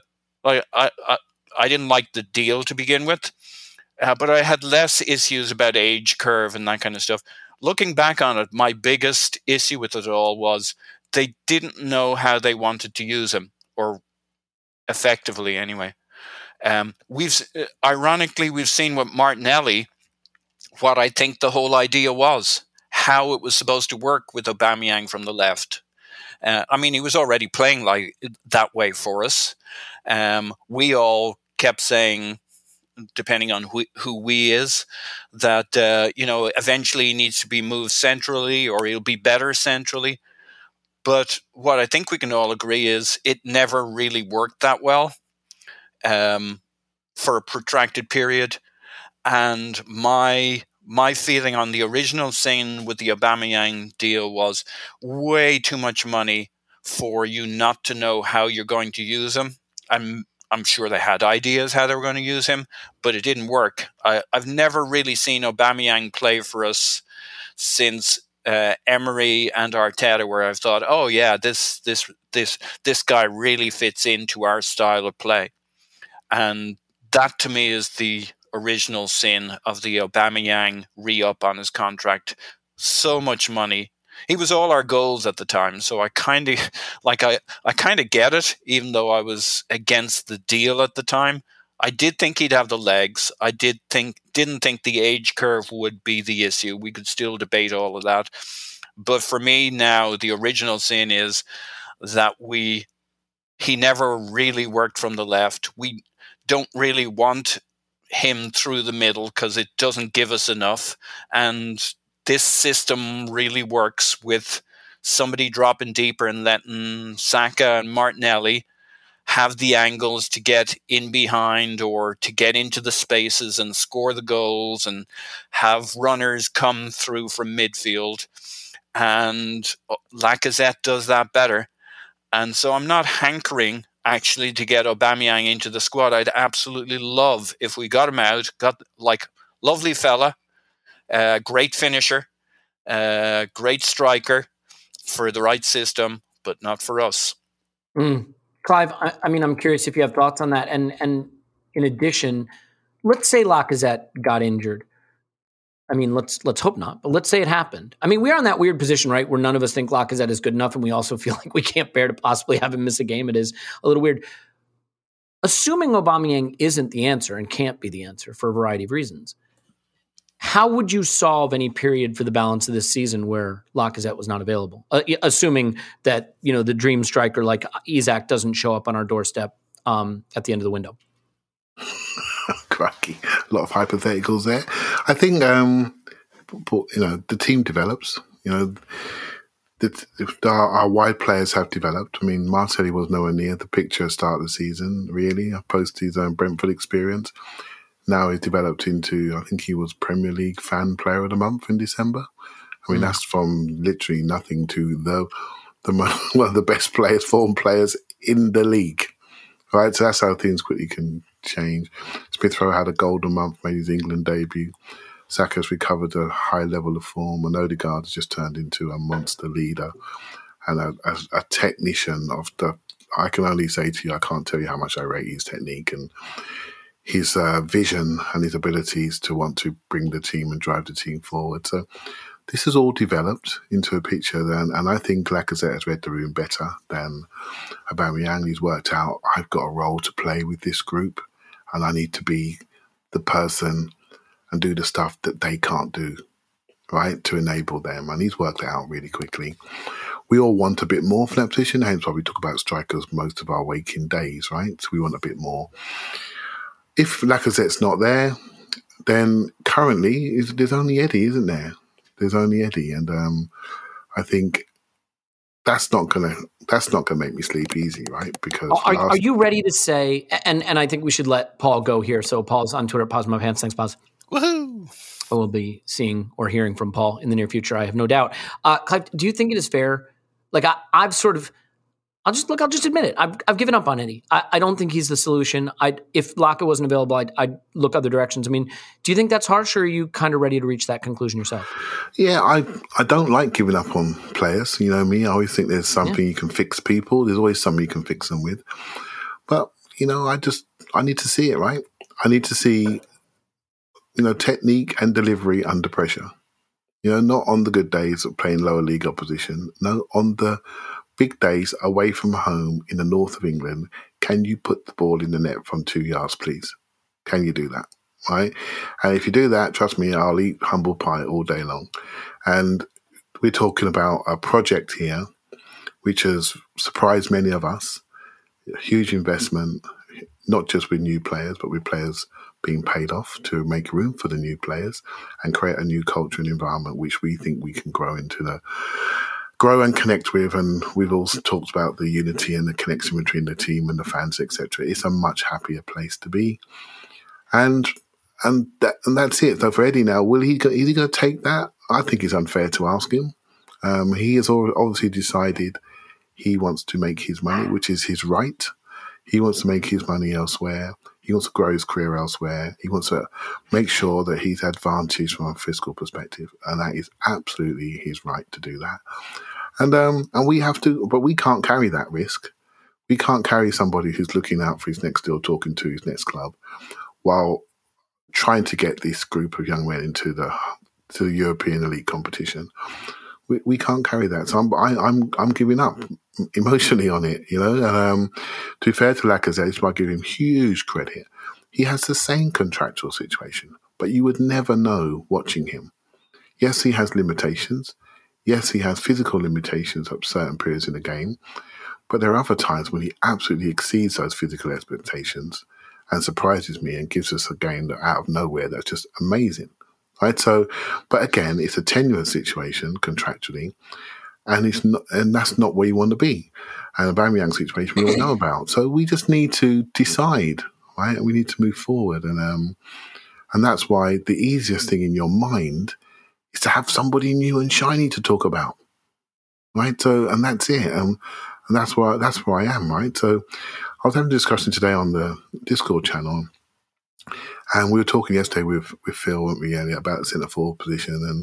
[SPEAKER 4] I didn't like the deal to begin with, but I had less issues about age curve and that kind of stuff. Looking back on it, my biggest issue with it all was they didn't know how they wanted to use him, or effectively anyway. Ironically, we've seen with Martinelli what I think the whole idea was, how it was supposed to work with Aubameyang from the left. He was already playing like that way for us. We all kept saying, depending on who we is, that eventually he needs to be moved centrally, or he'll be better centrally. But what I think we can all agree is it never really worked that well for a protracted period. And my feeling on the original scene with the Aubameyang deal was way too much money for you not to know how you're going to use him. I'm sure they had ideas how they were going to use him, but it didn't work. I've never really seen Aubameyang play for us since Emery and Arteta, where I've thought, oh yeah, this guy really fits into our style of play. And that to me is the original sin of the Aubameyang re-up on his contract. So much money. He was all our goals at the time, so I kind of get it, even though I was against the deal at the time. I did think he'd have the legs. I didn't think the age curve would be the issue. We could still debate all of that. But for me now, the original sin is that he never really worked from the left. We don't really want him through the middle because it doesn't give us enough. And this system really works with somebody dropping deeper and letting Saka and Martinelli have the angles to get in behind or to get into the spaces and score the goals, and have runners come through from midfield. And Lacazette does that better. And so I'm not hankering actually to get Aubameyang into the squad. I'd absolutely love if we got him out, lovely fella, great finisher, great striker for the right system, but not for us.
[SPEAKER 2] Clive, I'm curious if you have thoughts on that. And in addition, let's say Lacazette got injured. Let's hope not, but let's say it happened. We are in that weird position, right, where none of us think Lacazette is good enough, and we also feel like we can't bear to possibly have him miss a game. It is a little weird. Assuming Aubameyang isn't the answer and can't be the answer for a variety of reasons, how would you solve any period for the balance of this season where Lacazette was not available? Assuming that, the dream striker like Isak doesn't show up on our doorstep at the end of the window.
[SPEAKER 3] Cracky. A lot of hypotheticals there. I think, the team develops. Our wide players have developed. Martinelli was nowhere near the picture at the start of the season, really, post his own Brentford experience. Now he's developed into, I think he was Premier League Fan Player of the Month in December. That's from literally nothing to one of the best players, form players in the league. right? So that's how things quickly can change. Smith Rowe had a golden month, made his England debut. Saka's recovered a high level of form, and Odegaard has just turned into a monster leader and a technician of the. I can only say to you, I can't tell you how much I rate his technique and his vision and his abilities to want to bring the team and drive the team forward. So this has all developed into a picture, and I think Lacazette has read the room better than Aubameyang. He's worked out, I've got a role to play with this group, and I need to be the person and do the stuff that they can't do, right, to enable them. And he's worked it out really quickly. We all want a bit more from that position, hence why we talk about strikers most of our waking days, right? So we want a bit more. If Lacazette's not there, then currently there's only Eddie, isn't there? There's only Eddie, and I think that's not gonna make me sleep easy, right? Because
[SPEAKER 2] are you ready to say? And I think we should let Paul go here. So Paul's on Twitter. Pause my pants. Thanks, Pause.
[SPEAKER 4] Woohoo!
[SPEAKER 2] We'll be seeing or hearing from Paul in the near future. I have no doubt. Clive, do you think it is fair? Like I've sort of. I'll just admit it. I've given up on Eddie. I don't think he's the solution. If Laka wasn't available, I'd look other directions. I mean, do you think that's harsh, or are you kind of ready to reach that conclusion yourself?
[SPEAKER 3] Yeah, I don't like giving up on players. You know me. I always think there's something you can fix people. There's always something you can fix them with. But, I need to see it, right? I need to see, technique and delivery under pressure. Not on the good days of playing lower league opposition. No, on the big days away from home in the north of England, can you put the ball in the net from 2 yards, please? Can you do that? Right? And if you do that, trust me, I'll eat humble pie all day long. And we're talking about a project here which has surprised many of us. A huge investment, not just with new players, but with players being paid off to make room for the new players and create a new culture and environment which we think we can grow and connect with. And we've also talked about the unity and the connection between the team and the fans, etc. It's a much happier place to be. And that's it. So for Eddie now, is he going to take that? I think it's unfair to ask him. He has obviously decided he wants to make his money, which is his right. He wants to make his money elsewhere. He wants to grow his career elsewhere. He wants to make sure that he's advantaged from a fiscal perspective. And that is absolutely his right to do that. And we have to, but we can't carry that risk. We can't carry somebody who's looking out for his next deal, talking to his next club, while trying to get this group of young men into the European elite competition. We can't carry that. So I'm giving up emotionally on it, And to be fair to Lacazette, I give him huge credit. He has the same contractual situation, but you would never know watching him. Yes, he has limitations. Yes, he has physical limitations at certain periods in the game, but there are other times when he absolutely exceeds those physical expectations and surprises me and gives us a game that out of nowhere that's just amazing. Right, so, but again, it's a tenuous situation contractually, and that's not where you want to be. And the Aubameyang situation we all know about. So we just need to decide, right? And we need to move forward, and that's why the easiest thing in your mind is to have somebody new and shiny to talk about, right? So, and that's it, and that's where I am, right? So, I was having a discussion today on the Discord channel. And we were talking yesterday with Phil, weren't we, about the centre-forward position. And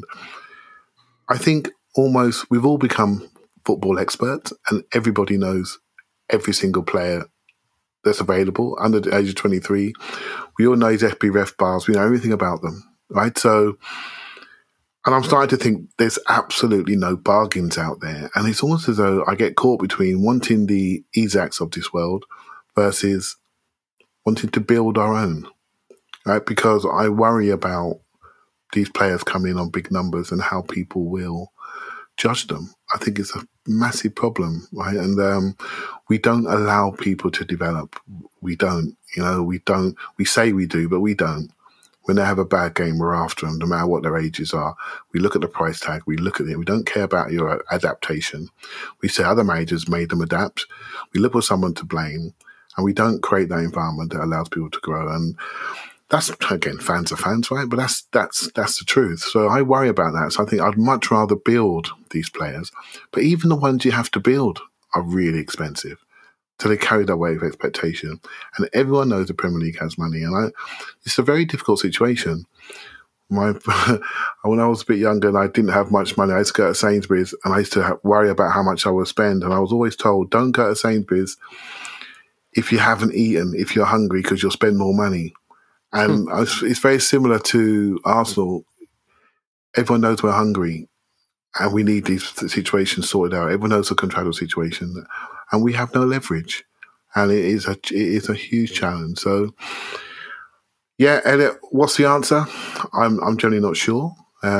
[SPEAKER 3] I think almost we've all become football experts and everybody knows every single player that's available under the age of 23. We all know his FBref bars. We know everything about them, right? So, and I'm starting to think there's absolutely no bargains out there. And it's almost as though I get caught between wanting the Isaks of this world versus wanting to build our own. Right, because I worry about these players coming in on big numbers and how people will judge them. I think it's a massive problem, right? And we don't allow people to develop. We don't, we say we do, but we don't. When they have a bad game, we're after them, no matter what their ages are. We look at the price tag, we look at it. We don't care about your adaptation. We say other managers made them adapt. We look for someone to blame, and we don't create that environment that allows people to grow. And that's, again, fans are fans, right? But that's the truth. So I worry about that. So I think I'd much rather build these players. But even the ones you have to build are really expensive. So they carry that weight of expectation. And everyone knows the Premier League has money. And it's a very difficult situation. When I was a bit younger and I didn't have much money, I used to go to Sainsbury's and I used to worry about how much I would spend. And I was always told, don't go to Sainsbury's if you haven't eaten, if you're hungry, because you'll spend more money. And it's very similar to Arsenal. Everyone knows we're hungry and we need these situations sorted out. Everyone knows the contractual situation and we have no leverage. And it is a huge challenge. So, yeah, Elliot, what's the answer? I'm generally not sure.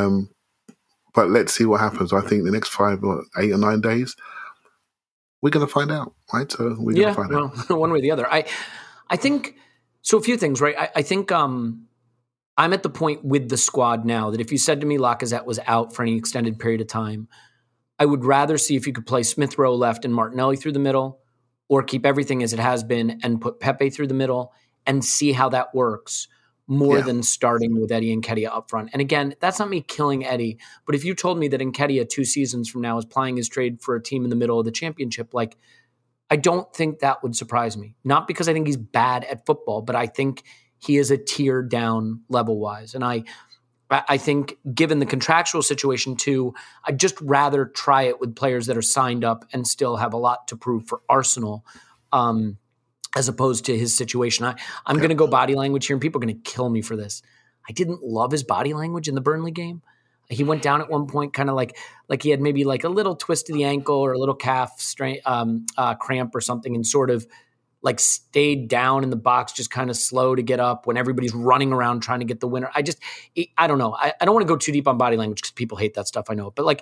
[SPEAKER 3] But let's see what happens. I think the next 8 or 9 days, we're going to find out, right? So we're going to find out.
[SPEAKER 2] One way or the other. I think, so a few things, right? I think I'm at the point with the squad now that if you said to me Lacazette was out for any extended period of time, I would rather see if you could play Smith Rowe left and Martinelli through the middle, or keep everything as it has been and put Pepe through the middle and see how that works more than starting with Eddie Nketiah up front. And again, that's not me killing Eddie, but if you told me that Nketiah 2 seasons from now is plying his trade for a team in the middle of the championship, like, I don't think that would surprise me. Not because I think he's bad at football, but I think he is a tier down level-wise. And I think given the contractual situation too, I'd just rather try it with players that are signed up and still have a lot to prove for Arsenal, as opposed to his situation. I'm going to go body language here, and people are going to kill me for this. I didn't love his body language in the Burnley game. He went down at one point kind of like he had maybe like a little twist of the ankle or a little calf strain, cramp or something, and sort of like stayed down in the box, just kind of slow to get up when everybody's running around trying to get the winner. I don't know. I don't want to go too deep on body language because people hate that stuff. I know. But like,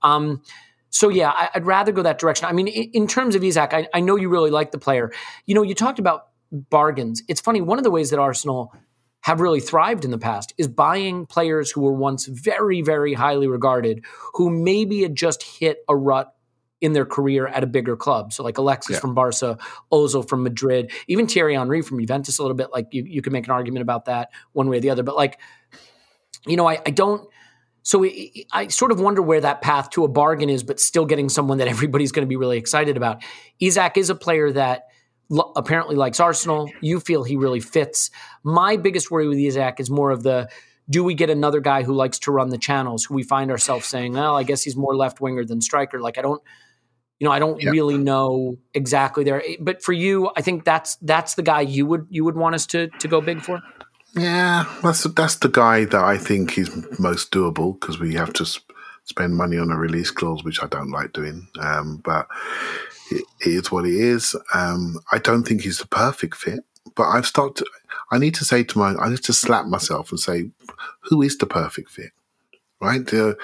[SPEAKER 2] so yeah, I'd rather go that direction. I mean, in terms of Isak, I know you really like the player. You know, you talked about bargains. It's funny. One of the ways that Arsenal have really thrived in the past is buying players who were once very, very highly regarded, who maybe had just hit a rut in their career at a bigger club. So like Alexis from Barca, Ozil from Madrid, even Thierry Henry from Juventus a little bit. Like you could make an argument about that one way or the other. But like, you know, I don't. So I sort of wonder where that path to a bargain is, but still getting someone that everybody's going to be really excited about. Isak is a player that apparently likes Arsenal. You feel he really fits. My biggest worry with Isak is more of do we get another guy who likes to run the channels, who we find ourselves saying, well, I guess he's more left winger than striker. Like I don't really know exactly there. But for you, I think that's the guy you would want us to go big for.
[SPEAKER 3] Yeah, that's the guy that I think is most doable because we have to spend money on a release clause, which I don't like doing. But it is what it is. I don't think he's the perfect fit, but I need to slap myself and say, who is the perfect fit, right?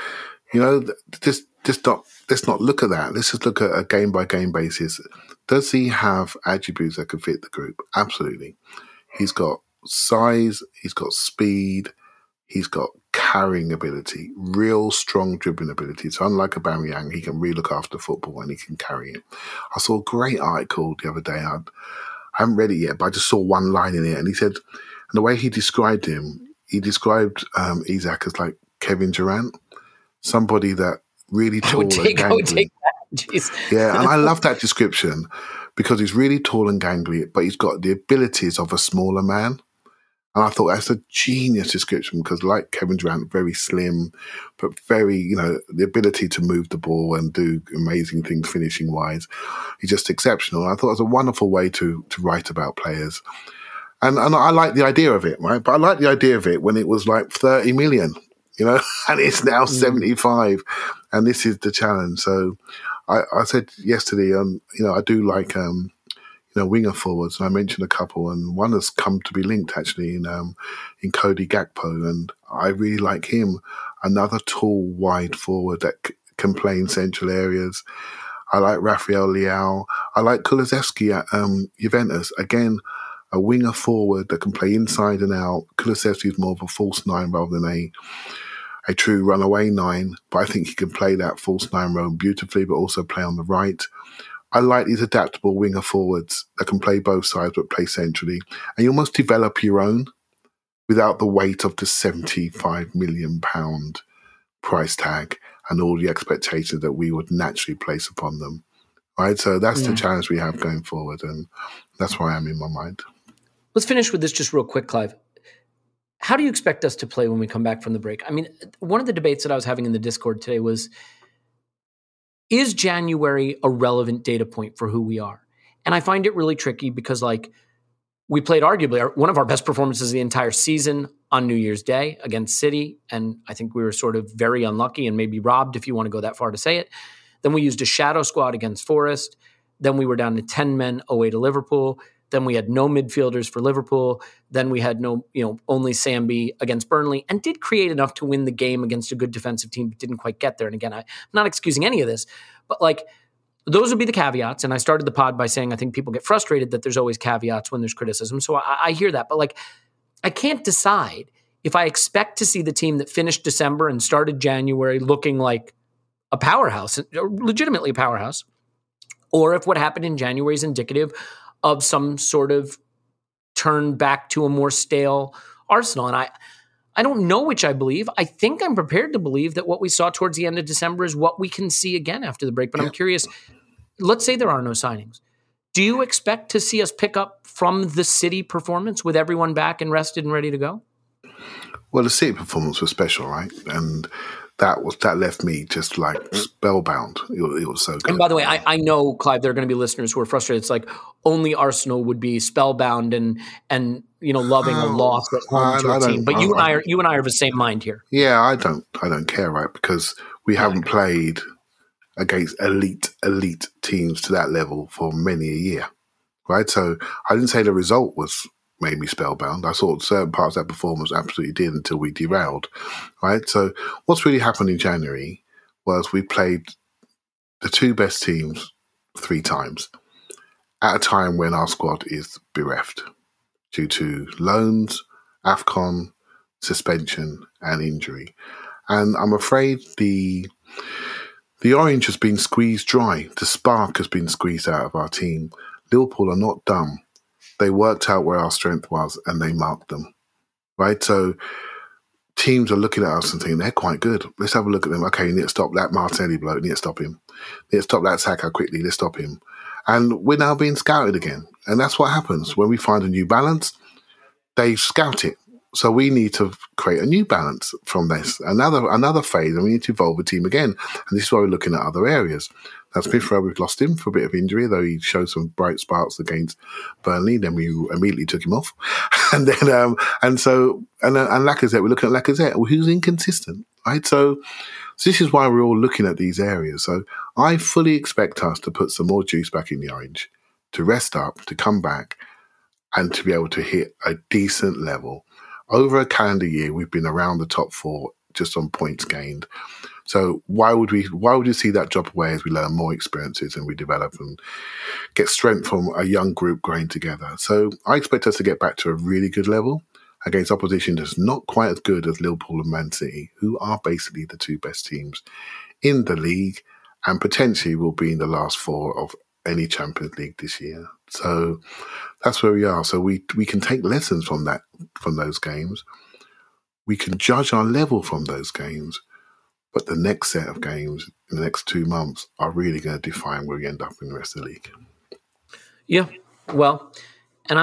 [SPEAKER 3] Let's not look at that. Let's just look at a game by game basis. Does he have attributes that could fit the group? Absolutely. He's got size, he's got speed, he's got carrying ability, real strong dribbling ability. So unlike Aubameyang, he can really look after football and he can carry it. I saw a great article the other day. I haven't read it yet, but I just saw one line in it, and he said, and the way he described him, he described Isak as like Kevin Durant, somebody that really tall and gangly. Yeah, and I love that description because he's really tall and gangly, but he's got the abilities of a smaller man. And I thought that's a genius description because like Kevin Durant, very slim, but very, the ability to move the ball and do amazing things finishing wise. He's just exceptional. And I thought it was a wonderful way to write about players. And I like the idea of it, right? But I like the idea of it when it was like 30 million, and it's now 75. And this is the challenge. So I said yesterday, I do like, winger forwards, and I mentioned a couple, and one has come to be linked actually in Cody Gakpo, and I really like him. Another tall, wide forward that can play in central areas. I like Rafael Leao. I like Kulusevski at Juventus. Again, a winger forward that can play inside and out. Kulusevski is more of a false nine rather than a true runaway nine, but I think he can play that false nine role beautifully, but also play on the right. I like these adaptable winger forwards that can play both sides but play centrally. And you almost develop your own without the weight of the £75 million price tag and all the expectations that we would naturally place upon them. right? So that's the challenge we have going forward, and that's where I am in my mind.
[SPEAKER 2] Let's finish with this just real quick, Clive. How do you expect us to play when we come back from the break? I mean, one of the debates that I was having in the Discord today was, is January a relevant data point for who we are? And I find it really tricky because, like, we played arguably one of our best performances of the entire season on New Year's Day against City, and I think we were sort of very unlucky and maybe robbed, if you want to go that far to say it. Then we used a shadow squad against Forest. Then we were down to 10 men away to Liverpool. Then we had no midfielders for Liverpool. Then we had only Sambi against Burnley, and did create enough to win the game against a good defensive team, but didn't quite get there. And again, I'm not excusing any of this, but like, those would be the caveats. And I started the pod by saying I think people get frustrated that there's always caveats when there's criticism. So I hear that, but like, I can't decide if I expect to see the team that finished December and started January looking like a powerhouse, legitimately a powerhouse, or if what happened in January is indicative of some sort of turn back to a more stale Arsenal. And I don't know which I believe. I think I'm prepared to believe that what we saw towards the end of December is what we can see again after the break. But I'm curious, let's say there are no signings. Do you expect to see us pick up from the City performance with everyone back and rested and ready to go?
[SPEAKER 3] Well, the City performance was special, right? And that left me just like spellbound. It was so good.
[SPEAKER 2] And by the way, I know, Clive, there are going to be listeners who are frustrated. It's like only Arsenal would be spellbound and loving a loss at home to a team. But you and I are of the same mind here.
[SPEAKER 3] Yeah, I don't care, right? Because we haven't played against elite teams to that level for many a year, right? So I didn't say the result made me spellbound. I thought certain parts of that performance absolutely did until we derailed, right? So what's really happened in January was we played the two best teams 3 times at a time when our squad is bereft due to loans, AFCON, suspension, and injury. And I'm afraid the orange has been squeezed dry. The spark has been squeezed out of our team. Liverpool are not dumb. They worked out where our strength was and they marked them, right? So teams are looking at us and thinking, they're quite good. Let's have a look at them. Okay, you need to stop that Martinelli bloke. You need to stop him. You need to stop that Saka quickly. Let's stop him. And we're now being scouted again. And that's what happens. When we find a new balance, they scout it. So we need to create a new balance from this, another phase, and we need to evolve the team again. And this is why we're looking at other areas. Now, Smith Rowe, we've lost him for a bit of injury, though he showed some bright sparks against Burnley. Then we immediately took him off, and then and Lacazette. We're looking at Lacazette, who's inconsistent, right? So this is why we're all looking at these areas. So I fully expect us to put some more juice back in the orange, to rest up, to come back, and to be able to hit a decent level. Over a calendar year, we've been around the top 4 just on points gained. So why would you see that drop away as we learn more experiences and we develop and get strength from a young group growing together? So I expect us to get back to a really good level against opposition that's not quite as good as Liverpool and Man City, who are basically the 2 best teams in the league and potentially will be in the last 4 of any Champions League this year. So that's where we are. So we can take lessons from those games. We can judge our level from those games. But the next set of games in the next 2 months are really going to define where we end up in the rest of the league.
[SPEAKER 2] Yeah, well, and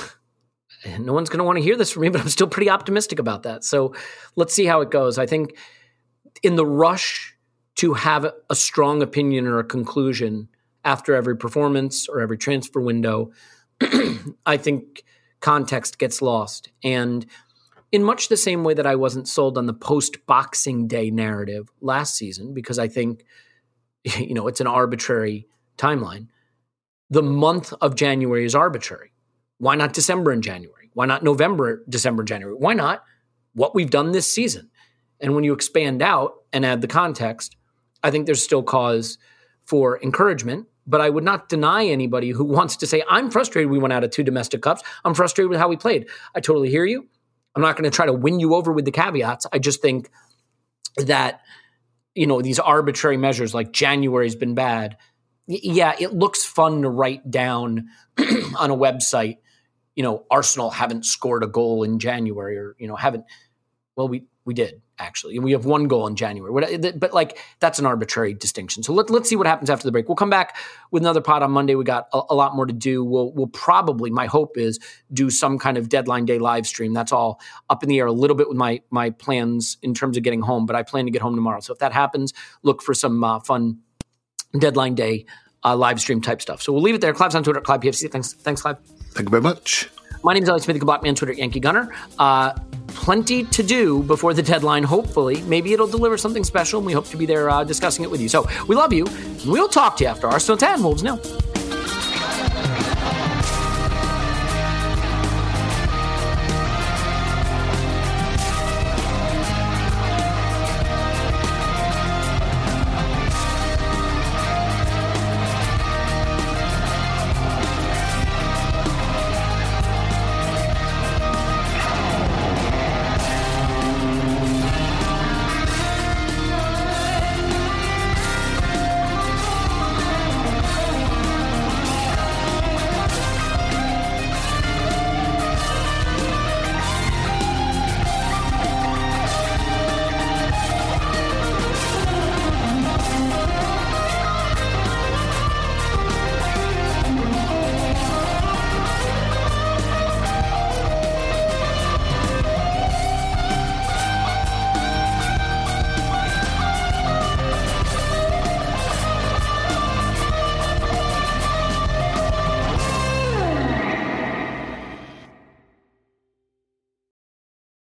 [SPEAKER 2] no one's going to want to hear this from me, but I'm still pretty optimistic about that. So let's see how it goes. I think in the rush to have a strong opinion or a conclusion after every performance or every transfer window, I think context gets lost. And in much the same way that I wasn't sold on the post-Boxing Day narrative last season, because I think, it's an arbitrary timeline. The month of January is arbitrary. Why not December and January? Why not November, December, and January? Why not what we've done this season? And when you expand out and add the context, I think there's still cause for encouragement. But I would not deny anybody who wants to say, I'm frustrated we went out of 2 domestic cups. I'm frustrated with how we played. I totally hear you. I'm not going to try to win you over with the caveats. I just think that, these arbitrary measures like January's been bad. Yeah, it looks fun to write down on a website, Arsenal haven't scored a goal in January or, haven't. Well, we did. actually. We have 1 goal in January. But like, that's an arbitrary distinction. So let's see what happens after the break. We'll come back with another pod on Monday. We got a lot more to do. We'll probably, my hope is, do some kind of deadline day live stream. That's all up in the air a little bit with my plans in terms of getting home, but I plan to get home tomorrow. So if that happens, look for some fun deadline day live stream type stuff. So we'll leave it there. Clive's on Twitter, ClivePFC. Thanks, Clive.
[SPEAKER 3] Thank you very much.
[SPEAKER 2] My name is Alex Smith, Blackman, Twitter, Yankee Gunner. Plenty to do before the deadline, hopefully. Maybe it'll deliver something special, and we hope to be there discussing it with you. So we love you, and we'll talk to you after Arsenal 10, Wolves 0.